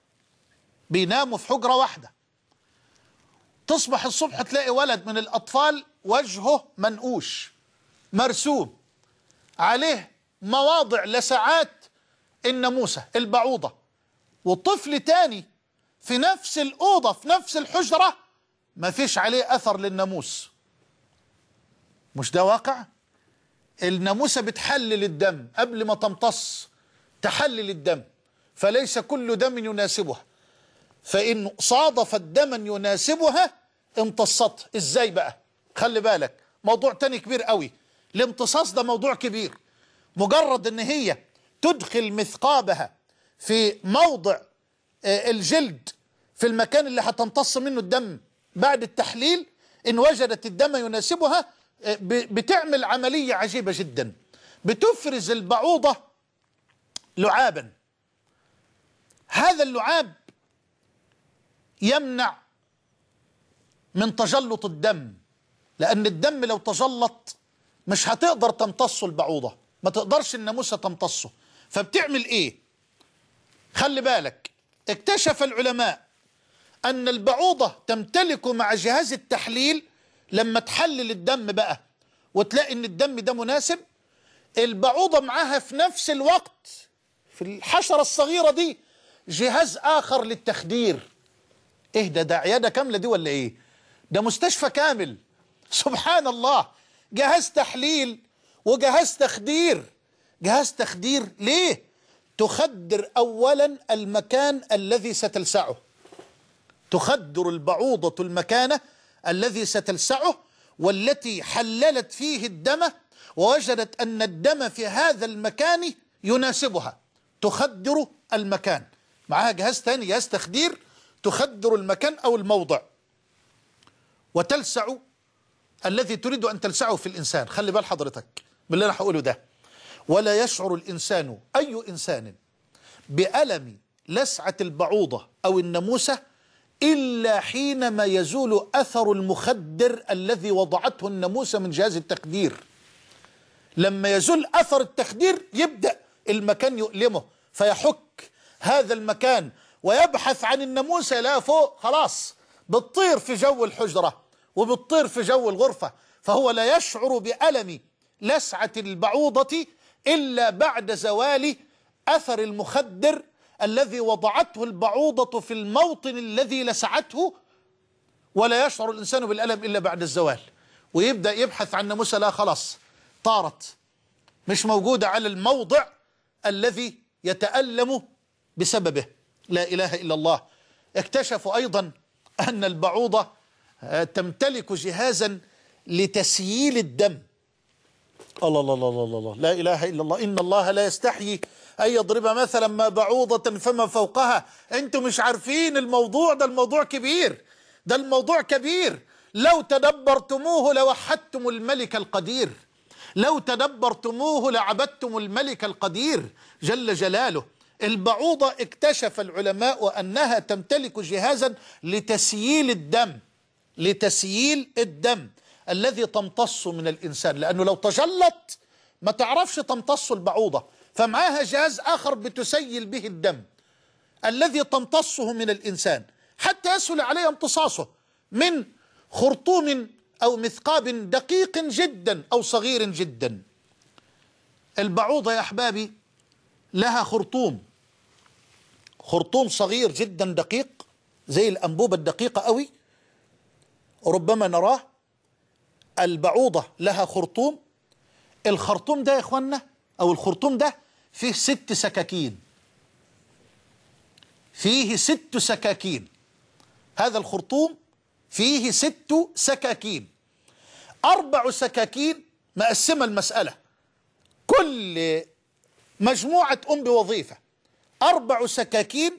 واحدة، تصبح الصبح تلاقي ولد من الأطفال وجهه منقوش مرسوم عليه مواضع لسعات الناموسة البعوضة، والطفل تاني في نفس الأوضة في نفس الحجرة ما فيش عليه أثر للناموس. مش ده واقع؟ الناموسة بتحلل الدم قبل ما تمتص، تحلل الدم، فليس كل دم يناسبها، فإن صادفت دما يناسبها امتصته. ازاي بقى؟ خلي بالك، موضوع تاني كبير قوي. الامتصاص ده موضوع كبير. مجرد ان هي تدخل مثقابها في موضع الجلد في المكان اللي هتمتص منه الدم بعد التحليل، ان وجدت الدم يناسبها بتعمل عملية عجيبة جدا. بتفرز البعوضة لعابا، هذا اللعاب يمنع من تجلط الدم، لأن الدم لو تجلط مش هتقدر تمتصه البعوضة، ما تقدرش الناموسة تمتصه. فبتعمل ايه؟ خلي بالك، اكتشف العلماء أن البعوضة تمتلك مع جهاز التحليل لما تحلل الدم بقى وتلاقي ان الدم ده مناسب، البعوضة معاها في نفس الوقت في الحشرة الصغيرة دي جهاز آخر للتخدير. ايه ده عيادة كاملة دي ولا ايه؟ ده مستشفى كامل. سبحان الله، جهاز تحليل وجهاز تخدير جهاز تخدير. ليه؟ تخدر أولا المكان الذي ستلسعه، تخدر البعوضة المكان الذي ستلسعه والتي حللت فيه الدم ووجدت أن الدم في هذا المكان يناسبها، تخدر المكان. معها جهاز ثاني، جهاز تخدير، تخدر المكان أو الموضع وتلسع الذي تريد أن تلسعه في الإنسان. خلي بال حضرتك باللي أنا هقوله ده. ولا يشعر الإنسان، أي إنسان، بألم لسعة البعوضة أو الناموسة إلا حينما يزول أثر المخدر الذي وضعته الناموسة من جهاز التخدير. لما يزول أثر التخدير يبدأ المكان يؤلمه فيحك هذا المكان ويبحث عن الناموسة، لا فوق خلاص بتطير في جو الحجرة وبتطير في جو الغرفة. فهو لا يشعر بألم لسعة البعوضة إلا بعد زوال أثر المخدر الذي وضعته البعوضة في الموطن الذي لسعته. ولا يشعر الإنسان بالألم إلا بعد الزوال، ويبدأ يبحث عن ناموسة، لا خلاص طارت، مش موجودة على الموضع الذي يتألم بسببه. لا إله إلا الله. اكتشفوا أيضا أن البعوضة تمتلك جهازا لتسييل الدم. الله الله الله الله الله، لا إله إلا الله. إن الله لا يستحيي أن يضرب مثلا ما بعوضة فما فوقها. أنتم مش عارفين الموضوع ده، الموضوع كبير، ده الموضوع كبير. لو تدبرتموه لوحدتم الملك القدير، لو تدبرتموه لعبدتم الملك القدير جل جلاله. البعوضة اكتشف العلماء أنها تمتلك جهازا لتسييل الدم، لتسييل الدم الذي تمتص من الإنسان، لأنه لو تجلط ما تعرفش تمتص البعوضة، فمعاها جهاز آخر بتسيل به الدم الذي تمتصه من الإنسان حتى يسهل عليه امتصاصه من خرطوم أو مثقاب دقيق جدا أو صغير جدا. البعوضة يا أحبابي لها خرطوم، خرطوم صغير جدا دقيق زي الأنبوبة الدقيقة قوي، ربما نراه. البعوضة لها خرطوم، الخرطوم ده يا إخوانا أو الخرطوم ده فيه 6 سكاكين، فيه 6 سكاكين. هذا الخرطوم فيه 6 سكاكين، 4 سكاكين مقسمة المسألة، كل مجموعة تقوم بوظيفة. 4 سكاكين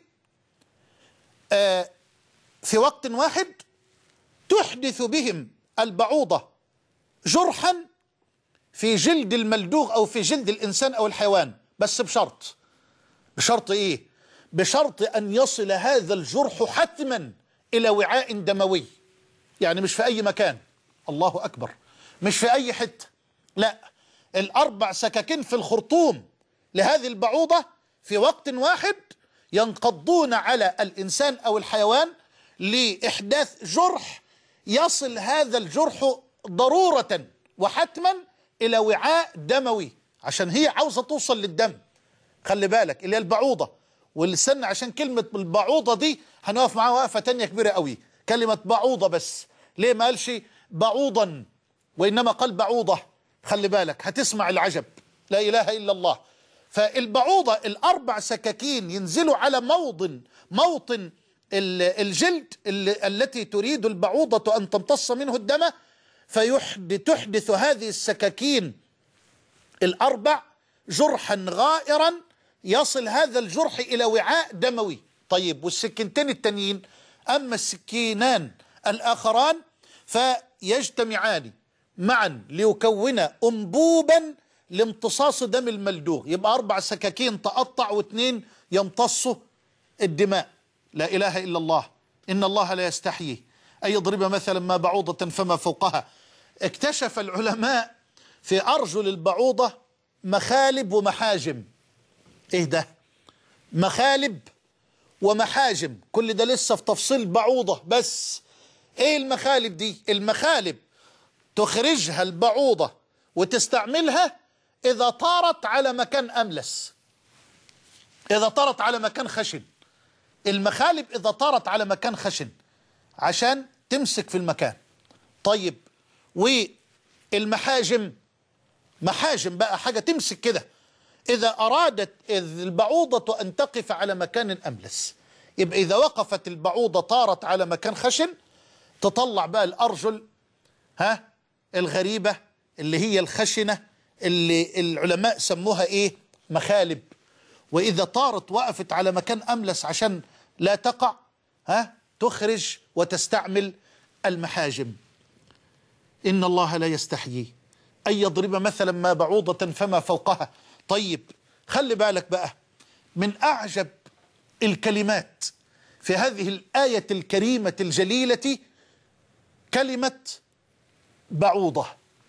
في وقت واحد تحدث بهم البعوضة جرحا في جلد الملدوغ أو في جلد الإنسان أو الحيوان، بس بشرط. بشرط إيه؟ بشرط أن يصل هذا الجرح حتما إلى وعاء دموي، يعني مش في أي مكان. الله أكبر، مش في أي حتة، لا، 4 سكاكين في الخرطوم لهذه البعوضة في وقت واحد ينقضون على الإنسان أو الحيوان لإحداث جرح يصل هذا الجرح ضرورة وحتما إلى وعاء دموي، عشان هي عاوزة توصل للدم. خلي بالك اللي هي البعوضة. والسن عشان كلمة البعوضة دي هنقف معاها وقفة تانية كبيرة قوي، كلمة بعوضة بس. ليه ما قالش بعوضا وإنما قال بعوضة؟ خلي بالك هتسمع العجب، لا إله إلا الله. فالبعوضة 4 سكاكين ينزلوا على موطن الجلد التي تريد البعوضة أن تمتص منه الدم، فتحدث هذه السكاكين 4 جرحا غائرا يصل هذا الجرح إلى وعاء دموي. طيب والسكينتين التانيين، أما السكينان الآخران فيجتمعان معا ليكونا أنبوبا لامتصاص دم الملدوغ. يبقى 4 سكاكين تقطع و2 يمتصوا الدماء. لا إله إلا الله. إن الله لا يستحيي أن يضرب مثلا ما بعوضة فما فوقها. اكتشف العلماء في أرجل البعوضة مخالب ومحاجم. إيه ده؟ مخالب ومحاجم، كل ده لسه في تفصيل بعوضة. بس إيه المخالب دي؟ المخالب تخرجها البعوضة وتستعملها إذا طارت على مكان أملس، إذا طارت على مكان خشن. المخالب إذا طارت على مكان خشن عشان تمسك في المكان. طيب والمحاجم، محاجم بقى حاجة تمسك كده. إذا أرادت البعوضة أن تقف على مكان أملس، يبقى إذا وقفت البعوضة طارت على مكان خشن، تطلع بقى الأرجل الغريبة اللي هي الخشنة، اللي العلماء سموها إيه؟ مخالب. وإذا طارت وقفت على مكان أملس عشان لا تقع، تخرج وتستعمل المحاجم. إن الله لا يستحيي أن يضرب مثلا ما بعوضة فما فوقها. طيب خلي بالك بقى، من أعجب الكلمات في هذه الآية الكريمة الجليلة كلمة بعوضة.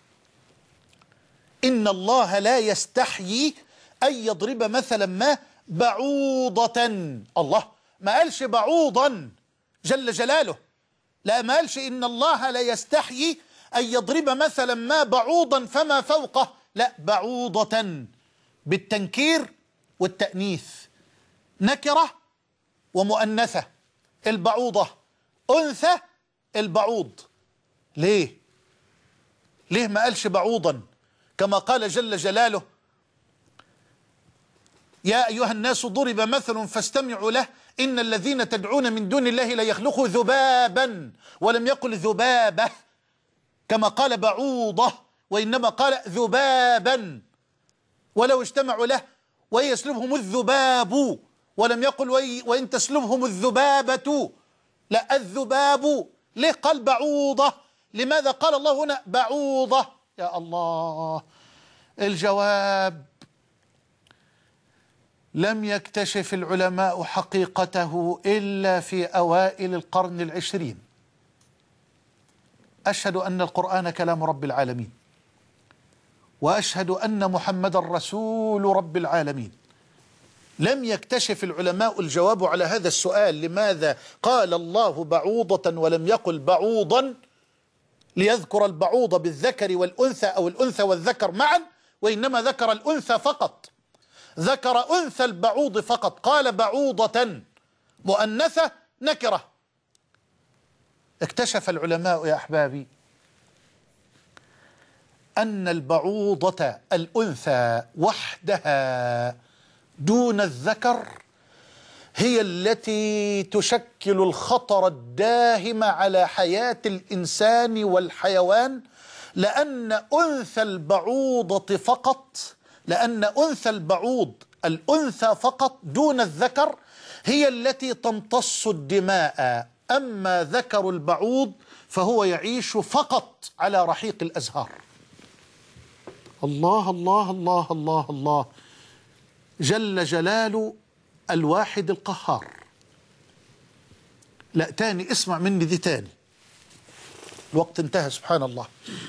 إن الله لا يستحيي أن يضرب مثلا ما بعوضة. الله ما قالش بعوضا جل جلاله، لا، ما قالش إن الله لا يستحيي أن يضرب مثلا ما بعوضا فما فوقه، لا، بعوضة بالتنكير والتأنيث، نكرة ومؤنثة. البعوضة أنثى البعوض. ليه ما قالش بعوضا؟ كما قال جل جلاله: يا أيها الناس ضرب مثل فاستمعوا له إن الذين تدعون من دون الله لا يخلقوا ذبابا، ولم يقل ذبابة كما قال بعوضة، وإنما قال ذبابا. ولو اجتمعوا له وإن يسلبهم الذباب، ولم يقل وإن تسلبهم الذبابة، لا، الذباب. ليه قال بعوضة؟ لماذا قال الله هنا بعوضة؟ يا الله، الجواب: لم يكتشف العلماء حقيقته إلا في أوائل القرن العشرين. أشهد أن القرآن كلام رب العالمين، وأشهد أن محمد رسول رب العالمين. لم يكتشف العلماء الجواب على هذا السؤال: لماذا قال الله بعوضة ولم يقل بعوضا، ليذكر البعوض بالذكر والأنثى أو الأنثى والذكر معا، وإنما ذكر الأنثى فقط، ذكر أنثى البعوض فقط، قال بعوضة مؤنثة نكرة. اكتشف العلماء يا أحبابي أن البعوضة الأنثى وحدها دون الذكر هي التي تشكل الخطر الداهم على حياة الإنسان والحيوان، لأن أنثى البعوضة فقط، لأن أنثى البعوض الأنثى فقط دون الذكر هي التي تمتص الدماء، أما ذكر البعوض فهو يعيش فقط على رحيق الأزهار. الله الله الله الله الله، جل جلال الواحد القهار. لا، تاني، اسمع مني دي تاني، الوقت انتهى سبحان الله.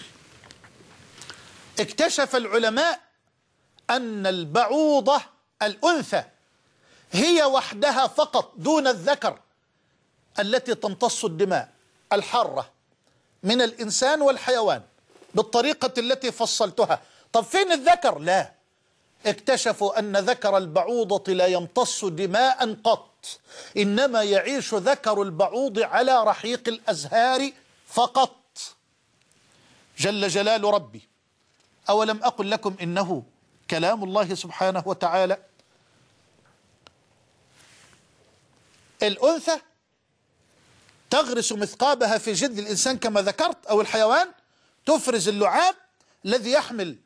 اكتشف العلماء أن البعوضة الأنثى هي وحدها فقط دون الذكر التي تمتص الدماء الحارة من الإنسان والحيوان بالطريقة التي فصلتها. طب فين الذكر؟ لا، اكتشفوا أن ذكر البعوضة لا يمتص دماء قط، إنما يعيش ذكر البعوض على رحيق الأزهار فقط. جل جلال ربي: أولم أقل لكم إنه كلام الله سبحانه وتعالى. الأنثى تغرس مثقابها في جلد الإنسان كما ذكرت، أو الحيوان، تفرز اللعاب الذي يحمل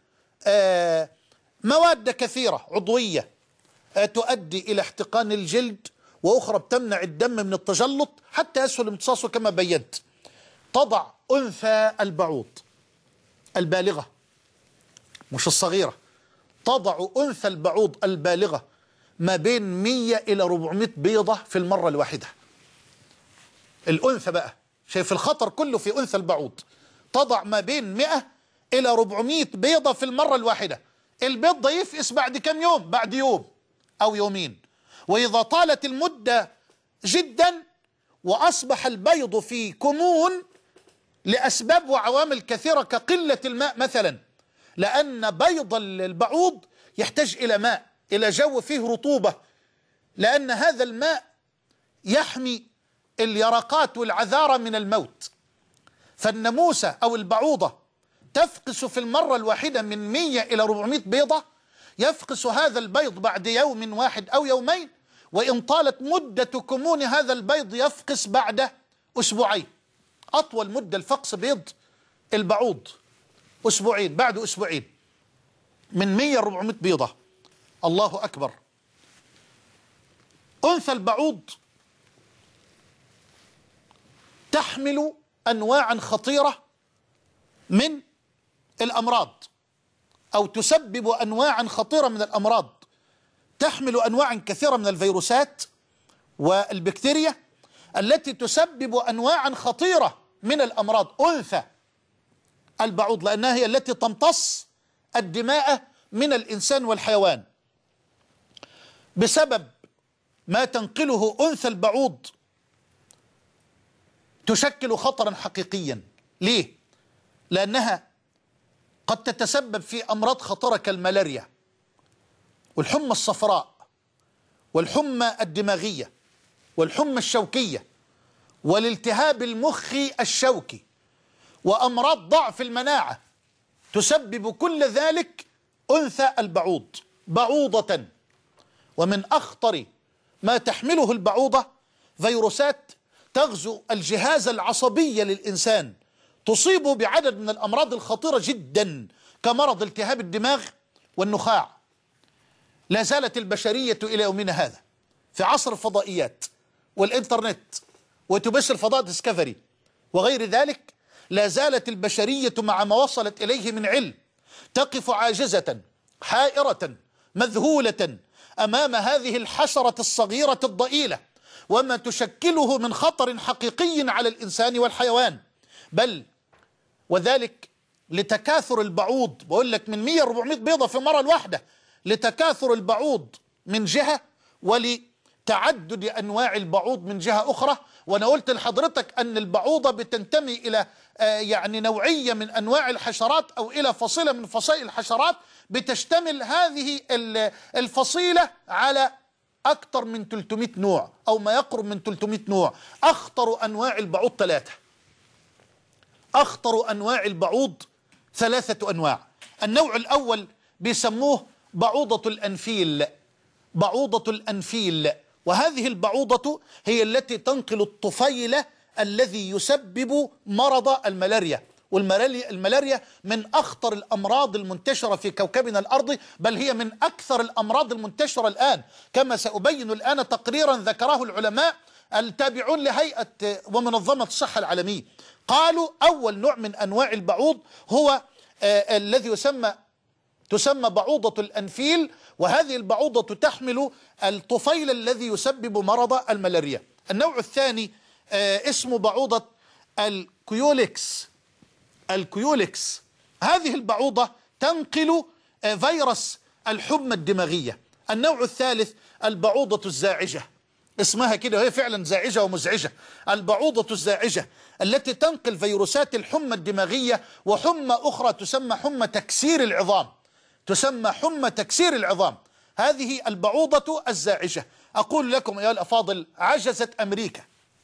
مواد كثيرة عضوية تؤدي إلى احتقان الجلد، وأخرى بتمنع الدم من التجلط حتى يسهل امتصاصه كما بينت. تضع أنثى البعوض البالغة، مش الصغيرة، تضع أنثى البعوض البالغة ما بين 100 إلى 400 بيضة في المرة الواحدة. الأنثى بقى، شايف الخطر كله في أنثى البعوض، تضع ما بين 100 إلى 400 بيضة في المرة الواحدة. البيض ده يفقس بعد كم يوم؟ بعد يوم أو يومين. وإذا طالت المدة جدا وأصبح البيض في كمون لأسباب وعوامل كثيرة كقلة الماء مثلا، لأن بيض البعوض يحتاج إلى ماء، إلى جو فيه رطوبة، لأن هذا الماء يحمي اليرقات والعذارة من الموت. فالناموسة أو البعوضة تفقس في المرة الواحدة من 100 إلى 400 بيضة، يفقس هذا البيض بعد يوم واحد أو يومين، وإن طالت مدة كمون هذا البيض يفقس بعد أسبوعين. أطول مدة الفقس بيض البعوض أسبوعين، بعد أسبوعين من 100 ل 400 بيضة. الله أكبر. أنثى البعوض تحمل أنواعا خطيرة من الأمراض، أو تسبب أنواعا خطيرة من الأمراض، تحمل أنواعا كثيرة من الفيروسات والبكتيريا التي تسبب أنواعا خطيرة من الأمراض. أنثى البعوض لأنها هي التي تمتص الدماء من الإنسان والحيوان. بسبب ما تنقله أنثى البعوض تشكل خطرا حقيقيا. ليه؟ لأنها قد تتسبب في أمراض خطرة كالملاريا والحمى الصفراء والحمى الدماغية والحمى الشوكية والالتهاب المخي الشوكي وأمراض ضعف المناعة. تسبب كل ذلك أنثى البعوض بعوضة. ومن أخطر ما تحمله البعوضة فيروسات تغزو الجهاز العصبي للإنسان، تصيبه بعدد من الأمراض الخطيرة جدا كمرض التهاب الدماغ والنخاع. لا زالت البشرية إلى يومنا هذا في عصر الفضائيات والإنترنت وتبث الفضاء ديسكفري وغير ذلك، لا زالت البشرية مع ما وصلت إليه من علم تقف عاجزة حائرة مذهولة أمام هذه الحشرة الصغيرة الضئيلة وما تشكله من خطر حقيقي على الإنسان والحيوان. بل وذلك لتكاثر البعوض، بقول لك من 100 ل 400 بيضة في المرة الواحدة، لتكاثر البعوض من جهة ولتعدد أنواع البعوض من جهة أخرى. وأنا قلت لحضرتك أن البعوضة بتنتمي إلى يعني نوعية من أنواع الحشرات أو إلى فصيلة من فصائل الحشرات بتشتمل هذه الفصيلة على أكثر من 300 نوع أو ما يقرب من 300 نوع. أخطر أنواع البعوض 3. أخطر أنواع البعوض 3 أنواع. النوع الأول بيسموه بعوضة الأنفيل. بعوضة الأنفيل، وهذه البعوضة هي التي تنقل الطفيل الذي يسبب مرض الملاريا. والملاريا من أخطر الأمراض المنتشرة في كوكبنا الأرضي، بل هي من أكثر الأمراض المنتشرة الآن، كما سأبين الآن تقريرا ذكره العلماء التابعون لهيئة ومنظمة الصحة العالمية. قالوا أول نوع من أنواع البعوض هو الذي تسمى بعوضة الأنفيل، وهذه البعوضة تحمل الطفيل الذي يسبب مرض الملاريا. النوع الثاني اسمه بعوضة الكيوليكس. الكيوليكس هذه البعوضة تنقل فيروس الحمى الدماغية. النوع الثالث البعوضة الزاعجة، اسمها كده وهي فعلا زاعجة ومزعجة. البعوضة الزاعجة التي تنقل فيروسات الحمى الدماغية وحمى أخرى تسمى حمى تكسير العظام، تسمى حمى تكسير العظام. هذه البعوضة الزاعجة. أقول لكم أيها الأفاضل، عجزت أمريكا.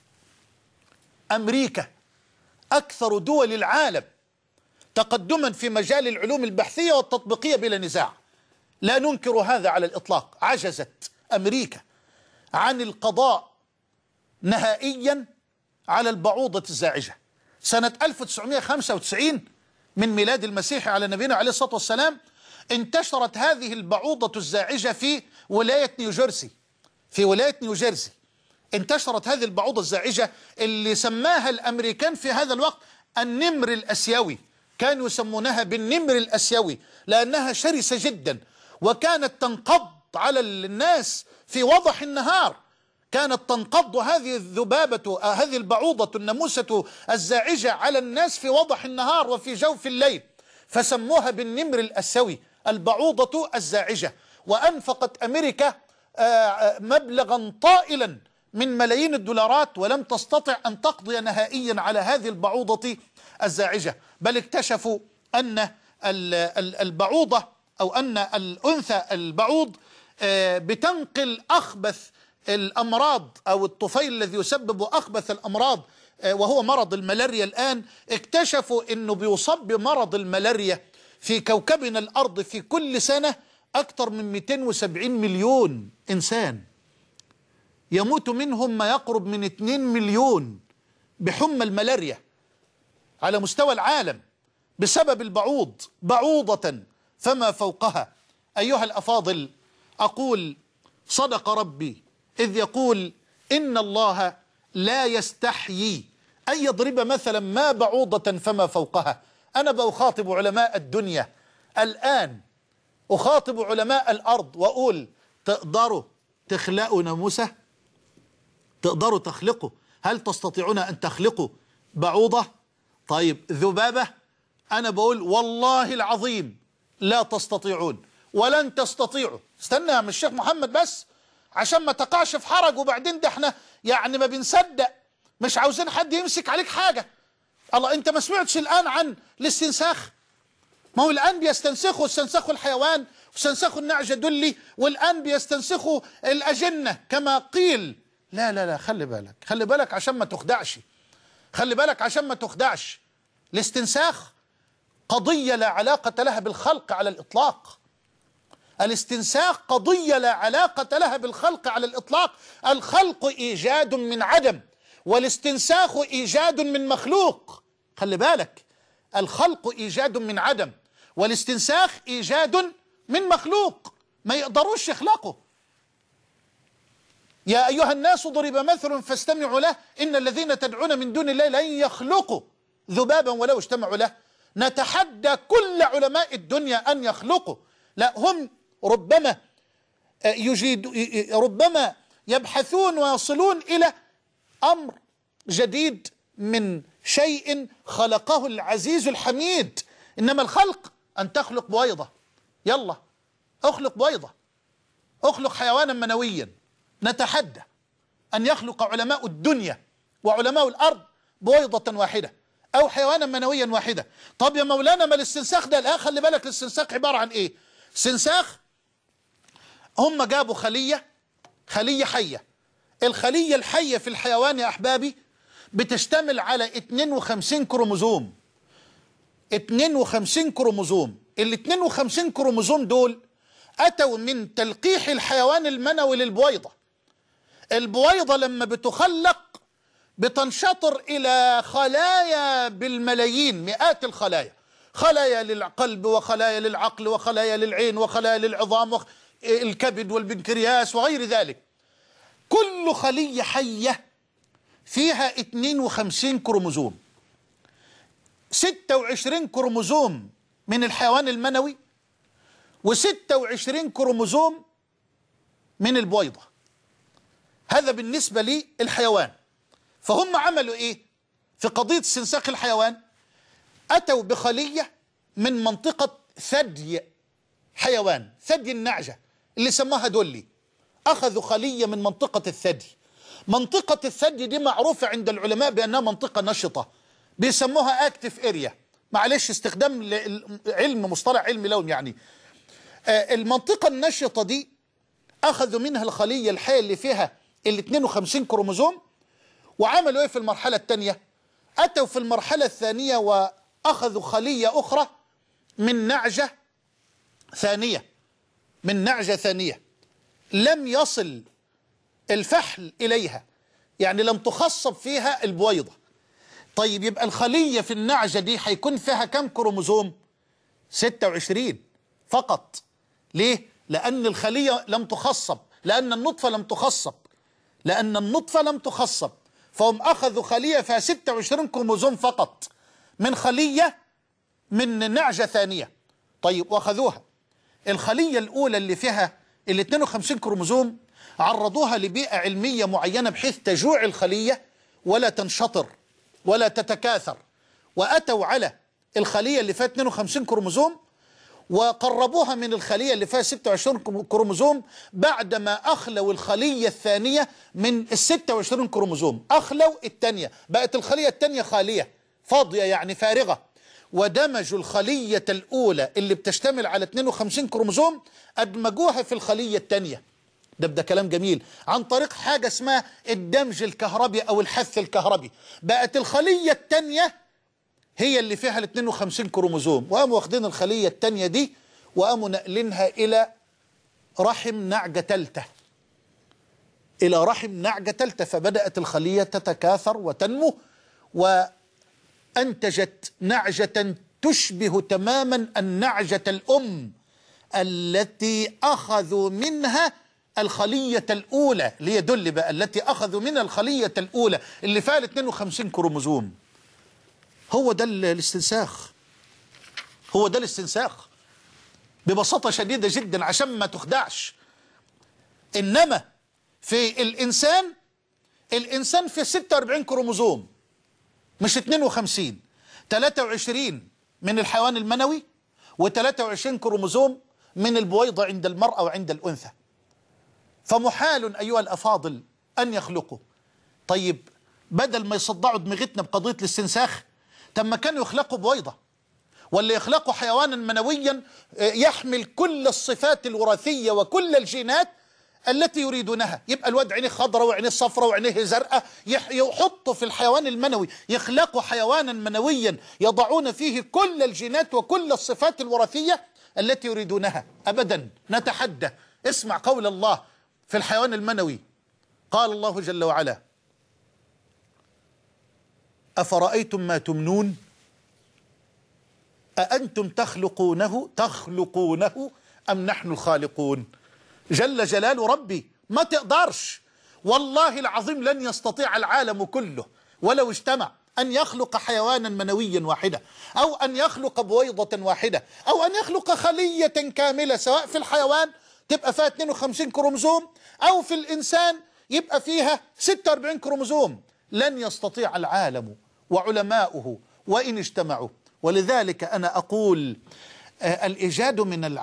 أمريكا أكثر دول العالم تقدما في مجال العلوم البحثية والتطبيقية بلا نزاع، لا ننكر هذا على الإطلاق. عجزت أمريكا عن القضاء نهائيا على البعوضة الزاعجة. سنة 1995 من ميلاد المسيح على نبينا عليه الصلاة والسلام انتشرت هذه البعوضة الزاعجة في ولاية نيوجيرسي. في ولاية نيوجيرسي انتشرت هذه البعوضة الزاعجة اللي سماها الأمريكان في هذا الوقت النمر الأسيوي. كانوا يسمونها بالنمر الأسيوي لأنها شرسة جدا، وكانت تنقض على الناس في وضح النهار. كانت تنقض هذه الذبابة، هذه البعوضة الناموسة الزاعجة على الناس في وضح النهار وفي جوف الليل، فسموها بالنمر الأسيوي البعوضة الزاعجة. وأنفقت أمريكا مبلغا طائلا من ملايين الدولارات ولم تستطع أن تقضي نهائيا على هذه البعوضة الزاعجة. بل اكتشفوا أن البعوضة أو أن الأنثى البعوض بتنقل أخبث الأمراض أو الطفيل الذي يسبب أخبث الأمراض وهو مرض الملاريا. الآن اكتشفوا أنه بيصاب بمرض الملاريا في كوكبنا الأرض في كل سنة أكثر من 270 مليون إنسان، يموت منهم ما يقرب من 2 مليون بحمى الملاريا على مستوى العالم بسبب البعوض، بعوضة فما فوقها. أيها الأفاضل، أقول صدق ربي إذ يقول إن الله لا يستحيي أن يضرب مثلا ما بعوضة فما فوقها. أنا بأخاطب علماء الدنيا الآن، أخاطب علماء الأرض وأقول تقدروا تخلقوا ناموسة؟ تقدروا تخلقوا؟ هل تستطيعون أن تخلقوا بعوضة؟ طيب ذبابة؟ أنا بقول والله العظيم لا تستطيعون ولن تستطيعوا. استنى يا عم الشيخ محمد بس عشان ما تقعش في حرج، وبعدين ده احنا يعني ما بنصدق، مش عاوزين حد يمسك عليك حاجة. الله، انت ما سمعتش الآن عن الاستنساخ؟ ما هو الآن بيستنسخوا الحيوان واستنسخوا النعجة دلي، والآن بيستنسخوا الأجنة كما قيل. لا لا لا، خلي بالك، خلي بالك عشان ما تخدعش، خلي بالك عشان ما تخدعش. الاستنساخ قضية لا علاقة لها بالخلق على الإطلاق. الاستنساخ قضية لا علاقة لها بالخلق على الإطلاق. الخلق إيجاد من عدم، والاستنساخ إيجاد من مخلوق. خلي بالك، الخلق إيجاد من عدم، والاستنساخ إيجاد من مخلوق، ما يقدروش يخلقوا. يا أيها الناس ضرب مثل فاستمعوا له إن الذين تدعون من دون الله لن يخلقوا ذبابا ولو اجتمعوا له. نتحدى كل علماء الدنيا أن يخلقوا، لا، هم ربما يبحثون ويصلون إلى أمر جديد من شيء خلقه العزيز الحميد. إنما الخلق أن تخلق بويضة، يلا أخلق بويضة، أخلق حيوانا منويا. نتحدى أن يخلق علماء الدنيا وعلماء الأرض بويضة واحدة أو حيوانا منويا واحدة. طب يا مولانا ما الاستنساخ ده؟ لا، خلي بالك، الاستنساخ عبارة عن إيه؟ استنساخ هم جابوا خلية حية. الخلية الحية في الحيوان يا أحبابي بتشتمل على 52 كروموزوم. 52 كروموزوم. ال 52 كروموزوم دول أتوا من تلقيح الحيوان المنوي للبويضة. البويضة لما بتخلق بتنشطر إلى خلايا بالملايين، مئات الخلايا، خلايا للقلب وخلايا للعقل وخلايا للعين وخلايا للعظام الكبد والبنكرياس وغير ذلك. كل خلية حية فيها 52 كروموزوم، 26 كروموزوم من الحيوان المنوي و26 كروموزوم من البويضة. هذا بالنسبة للحيوان. فهم عملوا إيه في قضية استنساخ الحيوان؟ أتوا بخلية من منطقة ثدي حيوان، ثدي النعجة اللي سموها دولي. أخذوا خلية من منطقة الثدي. منطقة الثدي دي معروفة عند العلماء بأنها منطقة نشطة، بيسموها اكتف اريا. معلش استخدام مصطلح علمي لهم يعني. المنطقة النشطة دي أخذوا منها الخلية الحية اللي فيها ال 52 كروموزوم، وعملوا إيه في المرحلة الثانية؟ أتوا في المرحلة الثانية وأخذوا خلية أخرى من نعجة ثانية، لم يصل الفحل إليها، يعني لم تخصب فيها البويضة. طيب يبقى الخلية في النعجة دي هيكون فيها كم كروموزوم؟ 26 فقط. ليه؟ لأن الخلية لم تخصب، لأن النطفة لم تخصب، فهم أخذوا خلية فيها 26 كروموزوم فقط من خلية من نعجة ثانية. طيب وأخذوها الخلية الأولى اللي فيها ال 52 كروموزوم، عرضوها لبيئة علمية معينة بحيث تجوع الخلية ولا تنشطر ولا تتكاثر، وأتوا على الخلية اللي فيها 52 كروموزوم وقربوها من الخلية اللي فيها 26 كروموزوم بعدما أخلوا الخلية الثانية من ال 26 كروموزوم. أخلوا الثانية، بقت الخلية الثانية خالية فاضية يعني فارغة، ودمجوا الخلية الأولى اللي بتشتمل على 52 كروموزوم أدمجوها في الخلية الثانية. ده كلام جميل، عن طريق حاجة اسمها الدمج الكهربي أو الحث الكهربي. بقت الخلية الثانية هي اللي فيها ال 52 كروموزوم، وقاموا واخدين الخلية الثانية دي وقاموا نقلينها إلى رحم نعجة تالتة، إلى رحم نعجة تالتة، فبدأت الخلية تتكاثر وتنمو وأنتجت نعجة تشبه تماما النعجة الأم التي أخذوا منها الخلية الأولى، اللي يدل بقى التي أخذوا منها الخلية الأولى اللي فيها 52 كروموزوم. هو ده الاستنساخ، هو ده الاستنساخ ببساطة شديدة جدا عشان ما تخدعش. إنما في الإنسان في 46 كروموزوم مش 52، 23 من الحيوان المنوي و23 كروموزوم من البويضة عند المرأة وعند الأنثى. فمحال أيها الأفاضل أن يخلقوا. طيب بدل ما يصدعوا دماغتنا بقضية الاستنساخ، طب ما كانوا يخلقوا بويضة ولا يخلقوا حيوانا منويا يحمل كل الصفات الوراثية وكل الجينات التي يريدونها. يبقى الواد عينيه خضراء وعينيه صفراء وعينيه زرقاء، يحطوا في الحيوان المنوي، يخلقوا حيوانا منويا يضعون فيه كل الجينات وكل الصفات الوراثية التي يريدونها. أبدا، نتحدى. اسمع قول الله في الحيوان المنوي، قال الله جل وعلا: أفرأيتم ما تمنون أأنتم تخلقونه أم نحن الخالقون. جل جلال ربي، ما تقدرش والله العظيم، لن يستطيع العالم كله ولو اجتمع أن يخلق حيوانا منويا واحدة، أو أن يخلق بويضة واحدة، أو أن يخلق خلية كاملة، سواء في الحيوان تبقى فيها 52 كروموزوم أو في الإنسان يبقى فيها 46 كروموزوم. لن يستطيع العالم وعلماؤه وإن اجتمعوا. ولذلك أنا أقول الإيجاد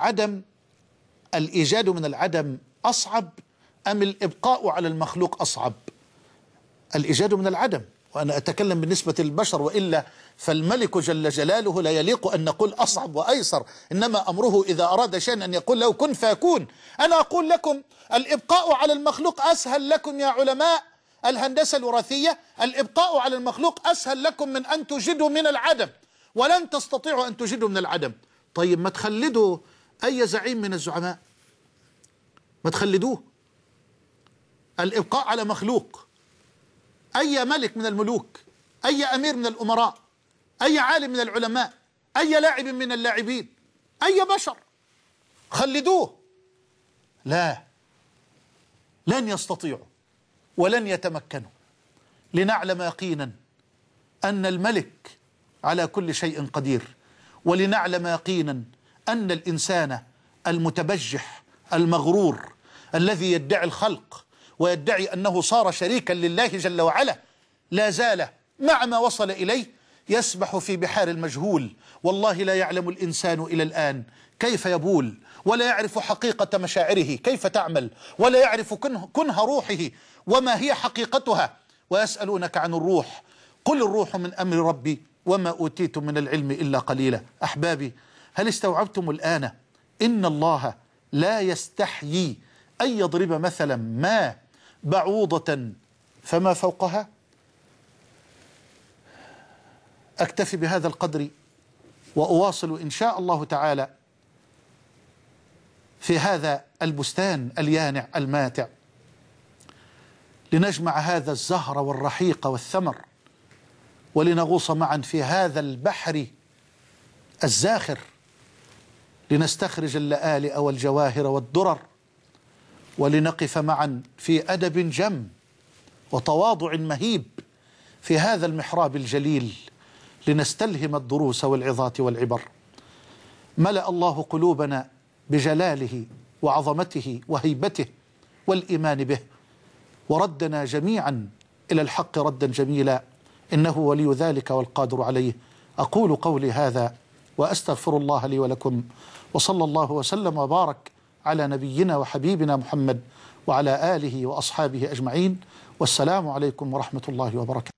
من العدم أصعب أم الإبقاء على المخلوق أصعب؟ الإيجاد من العدم، وأنا أتكلم بالنسبة للبشر، وإلا فالملك جل جلاله لا يليق أن نقول أصعب وأيسر، إنما أمره إذا أراد شيئا أن يقول له كن فيكون. أنا أقول لكم الإبقاء على المخلوق أسهل لكم يا علماء الهندسة الوراثية، الإبقاء على المخلوق أسهل لكم من أن تجدوا من العدم، ولن تستطيعوا أن تجدوا من العدم. طيب ما تخلدوا أي زعيم من الزعماء، ما تخلدوه. الإبقاء على مخلوق، أي ملك من الملوك، أي أمير من الأمراء، أي عالم من العلماء، أي لاعب من اللاعبين، أي بشر، خلدوه. لا، لن يستطيعوا ولن يتمكنوا، لنعلم يقينا أن الملك على كل شيء قدير، ولنعلم يقينا أن الإنسان المتبجح المغرور الذي يدعي الخلق ويدعي أنه صار شريكا لله جل وعلا لا زال مع ما وصل إليه يسبح في بحار المجهول. والله لا يعلم الإنسان إلى الآن كيف يبول، ولا يعرف حقيقة مشاعره كيف تعمل، ولا يعرف كنه روحه وما هي حقيقتها. ويسألونك عن الروح، قل الروح من أمر ربي وما أوتيتم من العلم إلا قليلا. أحبابي، هل استوعبتم الآن إن الله لا يستحيي أن يضرب مثلا ما بعوضة فما فوقها؟ أكتفي بهذا القدر وأواصل إن شاء الله تعالى في هذا البستان اليانع الماتع، لنجمع هذا الزهر والرحيق والثمر، ولنغوص معا في هذا البحر الزاخر، لنستخرج اللآلئ والجواهر والدرر، ولنقف معا في أدب جم وتواضع مهيب في هذا المحراب الجليل، لنستلهم الدروس والعظات والعبر. ملأ الله قلوبنا بجلاله وعظمته وهيبته والإيمان به، وردنا جميعا إلى الحق ردا جميلا، إنه ولي ذلك والقادر عليه. أقول قولي هذا وأستغفر الله لي ولكم، وصلى الله وسلم وبارك على نبينا وحبيبنا محمد وعلى آله وأصحابه أجمعين، والسلام عليكم ورحمة الله وبركاته.